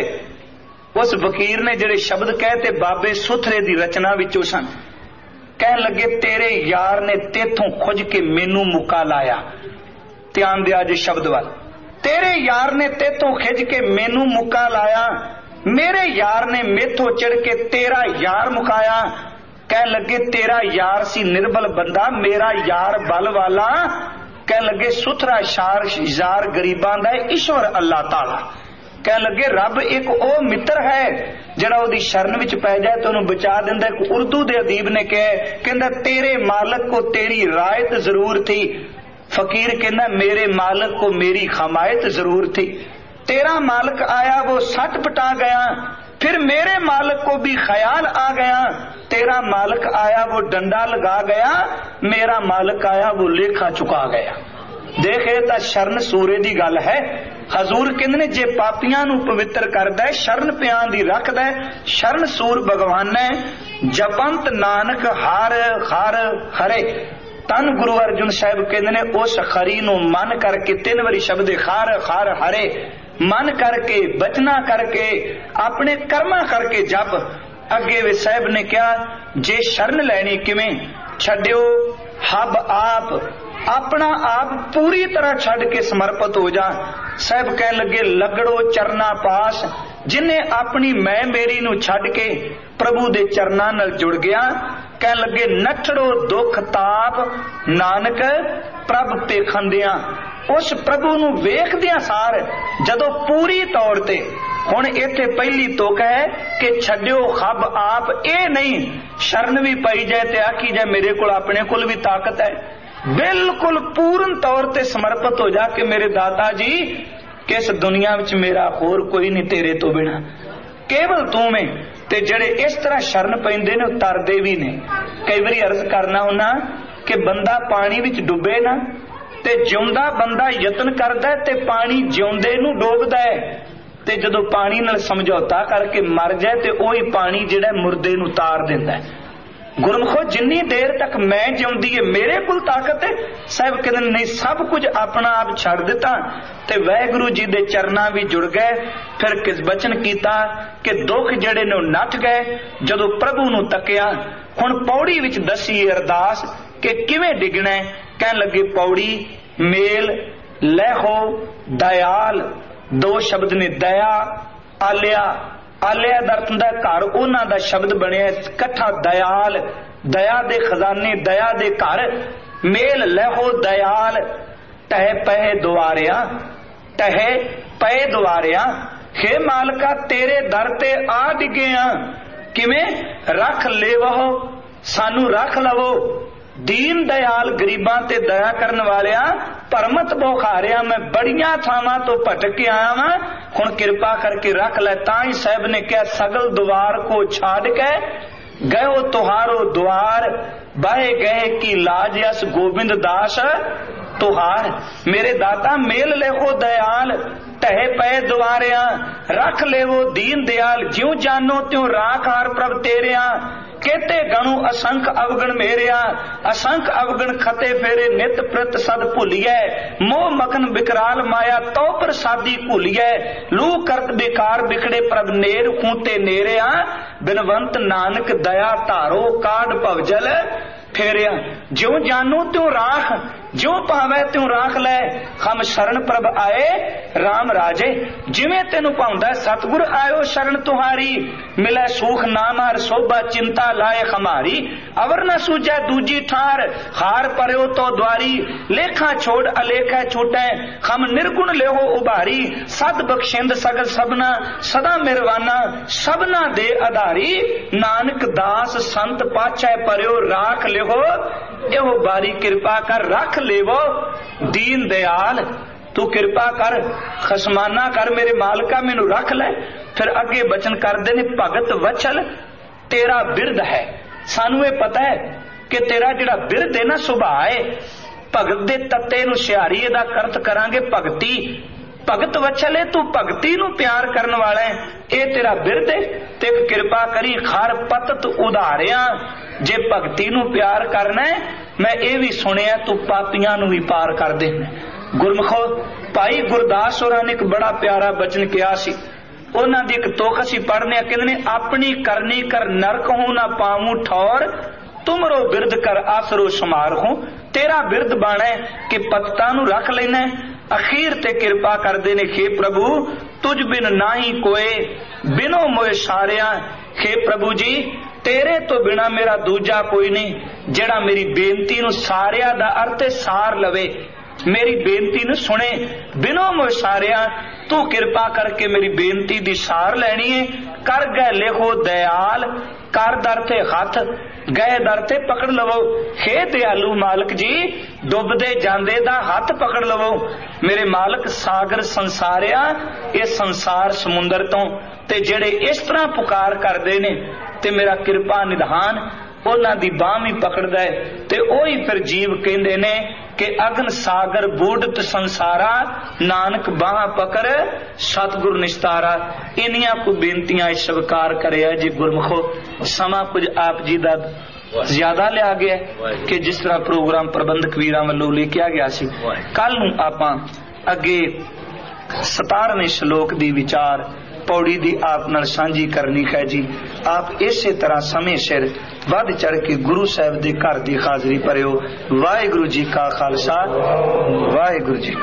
ਉਸ ਫਕੀਰ ਨੇ ਜਿਹੜੇ ਸ਼ਬਦ ਕਹੇ ਤੇ ਬਾਬੇ ਸੁਥਰੇ ਦੀ ਰਚਨਾ ਵਿੱਚੋਂ ਸਨ। ਕਹਿਣ ਲੱਗੇ ਤੇਰੇ ਯਾਰ ਨੇ ਤੇਥੋਂ ਖੁੱਜ ਕੇ ਮੈਨੂੰ ਮੁਕਾ ਲਾਇਆ। ਧਿਆਨ ਦਿਆ ਜੇ ਸ਼ਬਦ ਵੱਲ। ਤੇਰੇ ਯਾਰ ਨੇ ਤੇਥੋਂ ਖਿੱਚ ਕੇ ਮੈਨੂੰ ਮੁਕਾ ਲਾਇਆ, ਮੇਰੇ ਯਾਰ ਨੇ ਮੇਥੋਂ ਚੜ ਕੇ ਤੇਰਾ ਯਾਰ ਮੁਕਾਇਆ। ਕਹਿਣ ਲੱਗੇ ਤੇਰਾ ਯਾਰ ਸੀ ਨਿਰਬਲ ਬੰਦਾ, ਮੇਰਾ ਯਾਰ ਬਲ ਵਾਲਾ। कह लगे सुथरा जार गरीबां दा ईश्वर अल्लाह ताला। कह लगे रब एक ओ मित्र है जिहड़ा ओदी शरण विच पै जाए तो उन्हें बचा दिंदा। एक उर्दू दे अदीब ने कहा, कहंदा तेरे मालिक को तेरी रायत जरूर थी। फकीर कहना मेरे मालिक को मेरी खमायत जरूर थी। तेरा मालिक आया वो सट पटा गया, फिर मेरे मालिक को भी ख्याल आ गया। तेरा मालिक आया वो डंडा लगा गया, मेरा मालिक आया वो लेखा चुका गया। देखे तो शरण सूरे दी गल है। हजूर कहंदे ने जे पापियां नूं पवित्र करदा है, शरण पियां दी रखदा है, शरण सूर भगवान है। जपंत नानक हर हर हरे। तन गुरु अर्जुन साहिब कहंदे ने उस खरी नूं मन करके 3 वारी शब्द खार खार हरे मन करके बचना करके अपने कर्मा करके जप। अगे वे साहब ने कहा जे शरण लैनी किवें, छड्डियो हब आप, अपना आप पूरी तरह छड़ के समर्पित हो जा। साहब कह लगे लगड़ो चरना पास, जिन्हें अपनी मैं मेरी नू छड़ के प्रभु दे चरना नाल जुड़ गया। कह लगे नठड़ो दुख ताप नानक प्रभ पेखंदिया। उस प्रभु नू वेखदिया सार जदों पूरी तौर ते, हुण इत्थे पहली तुक है कि छड्डियो खब आप, ए नहीं शरण भी पई जाए ते आखी जाए मेरे कोल अपने कोल भी ताकत है। बिल्कुल पूर्ण तौर ते समर्पित हो जा कि मेरे दाता जी किस दुनिया विच मेरा होर कोई नहीं तेरे तो बिना, केवल तू में। ते जड़े इस तरह शरण पैंदे ने तरदे भी ने। कई बारी अर्ज करना हुना कि बंदा पानी विच डुबे ना ते जिउंदा बंदा यतन करदा ते पानी जिउंदे नूं डोबदा है, ते जदों पानी नाल समझौता करके मर जाए ते ओही पानी जिहड़ा मुर्दे नूं तार दिंदा है। गुरमुखो जिन्नी देर तक मैं जिउंदी है मेरे कोल ताकत है। साहब कहते नहीं सब कुछ अपना आप छड़ दिता ते वाहिगुरु जी दे चरना भी जुड़ गए। फिर किस बचन कीता कि दुख जड़े ने नठ गए जदों प्रभु नूं तकिया। हुण पौड़ी विच दसी अरदास कि किवें डिगना। कहन लगे पौड़ी मेल लहो दयाल, 2 शब्द ने दया आलिया। आलिया दा अर्थ हुंदा घर, उन्हां दा शब्द बनिया इकट्ठा दयाल, दया दे खजाने दया दे घर। मेल लहो दयाल टह पह दुआरिया, टह पह दुआरिया। हे मालका तेरे दर ते आ डिगे आ, किवें रख लेवो सानू रख लवो। दीन दयाल गरीबां ते दया करन वालिया, परमत बौखारिया मैं बड़ियां थावां तो भटक के आया वां, हुण किरपा करके रख लै। ताई साहब ने कहा सगल द्वार को छाड़ के गयो तुहारो द्वार, बाहे गए की लाज यस गोविंद दास तुहार। मेरे दाता मेल लेहो दयाल टहे पै द्वारिया, रख लेवो दीन दयाल। ज्यों जानो त्यों राख हार प्रभ तेरिया, केते गणु असंख अवगण मेरिया। असंख अवगण खते फेरे नित प्रत सद भुलिए, मोह मखन बिकराल माया तो प्रसादी भुलिए। लू करत बेकार बिखड़े प्रभ नेर खूंटे नेरिया, बिनवंत नानक दया धारो काढ़ भवजल फेरिया। ज्यों जानो त्यों राख, ज्यों पावे त्यों राख लै। हम शरण प्रभ आए राम राजे, जिवें तेनू पाउंदा सतगुर आयो शरण तुहारी। मिलै सूख नाम हर शोभा चिंता लाए हमारी, अवर न सूझै दूजी ठार हार परयो तो द्वारी। लेखा छोड़ अलेखा छूटै हम निर्गुण लेहो उभारी, सद बख्शिंद सगल सबना सदा मिरवाना सबना दे आधारी। नानक दास संत पाछै परयो राख लेहो, एहो बारी कृपा कर रख लेवो दीन दयाल। तू कृपा कर खसमाना कर मेरे मालका मैनू रख ले। फिर अगे बचन करदे ने भगत वचल तेरा बिरद है। सानू ये पता है कि तेरा जिहड़ा बिरद है ना सुभाव है, भगत दे तत्ते नू सिहारी दा करत करांगे भगती। भगत वचल है, तू भगती नू प्यार करन वाला है, ये तेरा बिरद है। ते कृपा करी खार पतत उधारिया, जे भगती नू प्यार करना है मैं ये भी सुनिया तू पापियां नू भी पार कर दे। गुरमुखो भाई गुरदास होरां ने एक बड़ा प्यारा बचन किया सी, उन्हां दी एक तुक असीं पढ़ने कहंदे ने अपनी करनी कर नरक हूं ना पाऊं ठौर, तुमरो बिरद कर आसरो समार हूं। तेरा बिरद बाणा कि पत्ता नू रख लेना। अखीर ते कृपा करदे ने हे प्रभु तुझ बिन नाही कोए बिनो मोए सारिया। हे प्रभु जी तेरे तो बिना मेरा दूजा कोई नहीं, जेड़ा मेरी बेनती नू सारिया दा अर्थ सार लवे। मेरी बेनती न सुने, बिनो मुसारिया तू कृपा करके मेरी बेनती दी सार लैनी है। कर गए लिखो दयाल, कर दर ते हथ गए दर ते पकड़ लवो। हे दयालु मालक जी, डुबदे जांदे दा हथ पकड़ लवो। मेरे मालक सागर संसारिया, ये संसार समुंदर तो ते जेड़े इस तरह पुकार करदे ने ते मेरा कृपा निधान उन्हां दी बांह भी पकड़दा है। ते ओही फिर जीव कहंदे ने कि अगन सागर बूढ़त संसारा, नानक बांह पकड़ सतगुर निस्तारा। इन्नियां को बेनतियां स्वीकार करे जी गुरमुखो। समा कुछ आप जी दा ज्यादा लिया गया कि जिस तरह प्रोग्राम प्रबंधक वीरां वल्लों लेके गया सी। कल नूं आपां अगे 17वें श्लोक दी विचार पौड़ी दी आप नाल सांझी करनी है जी। आप इसे तरह समय सिर वध चढ़ के गुरु साहब दे घर दी हाजरी भरियो। वाहिगुरु जी का खालसा, वाहिगुरु जी।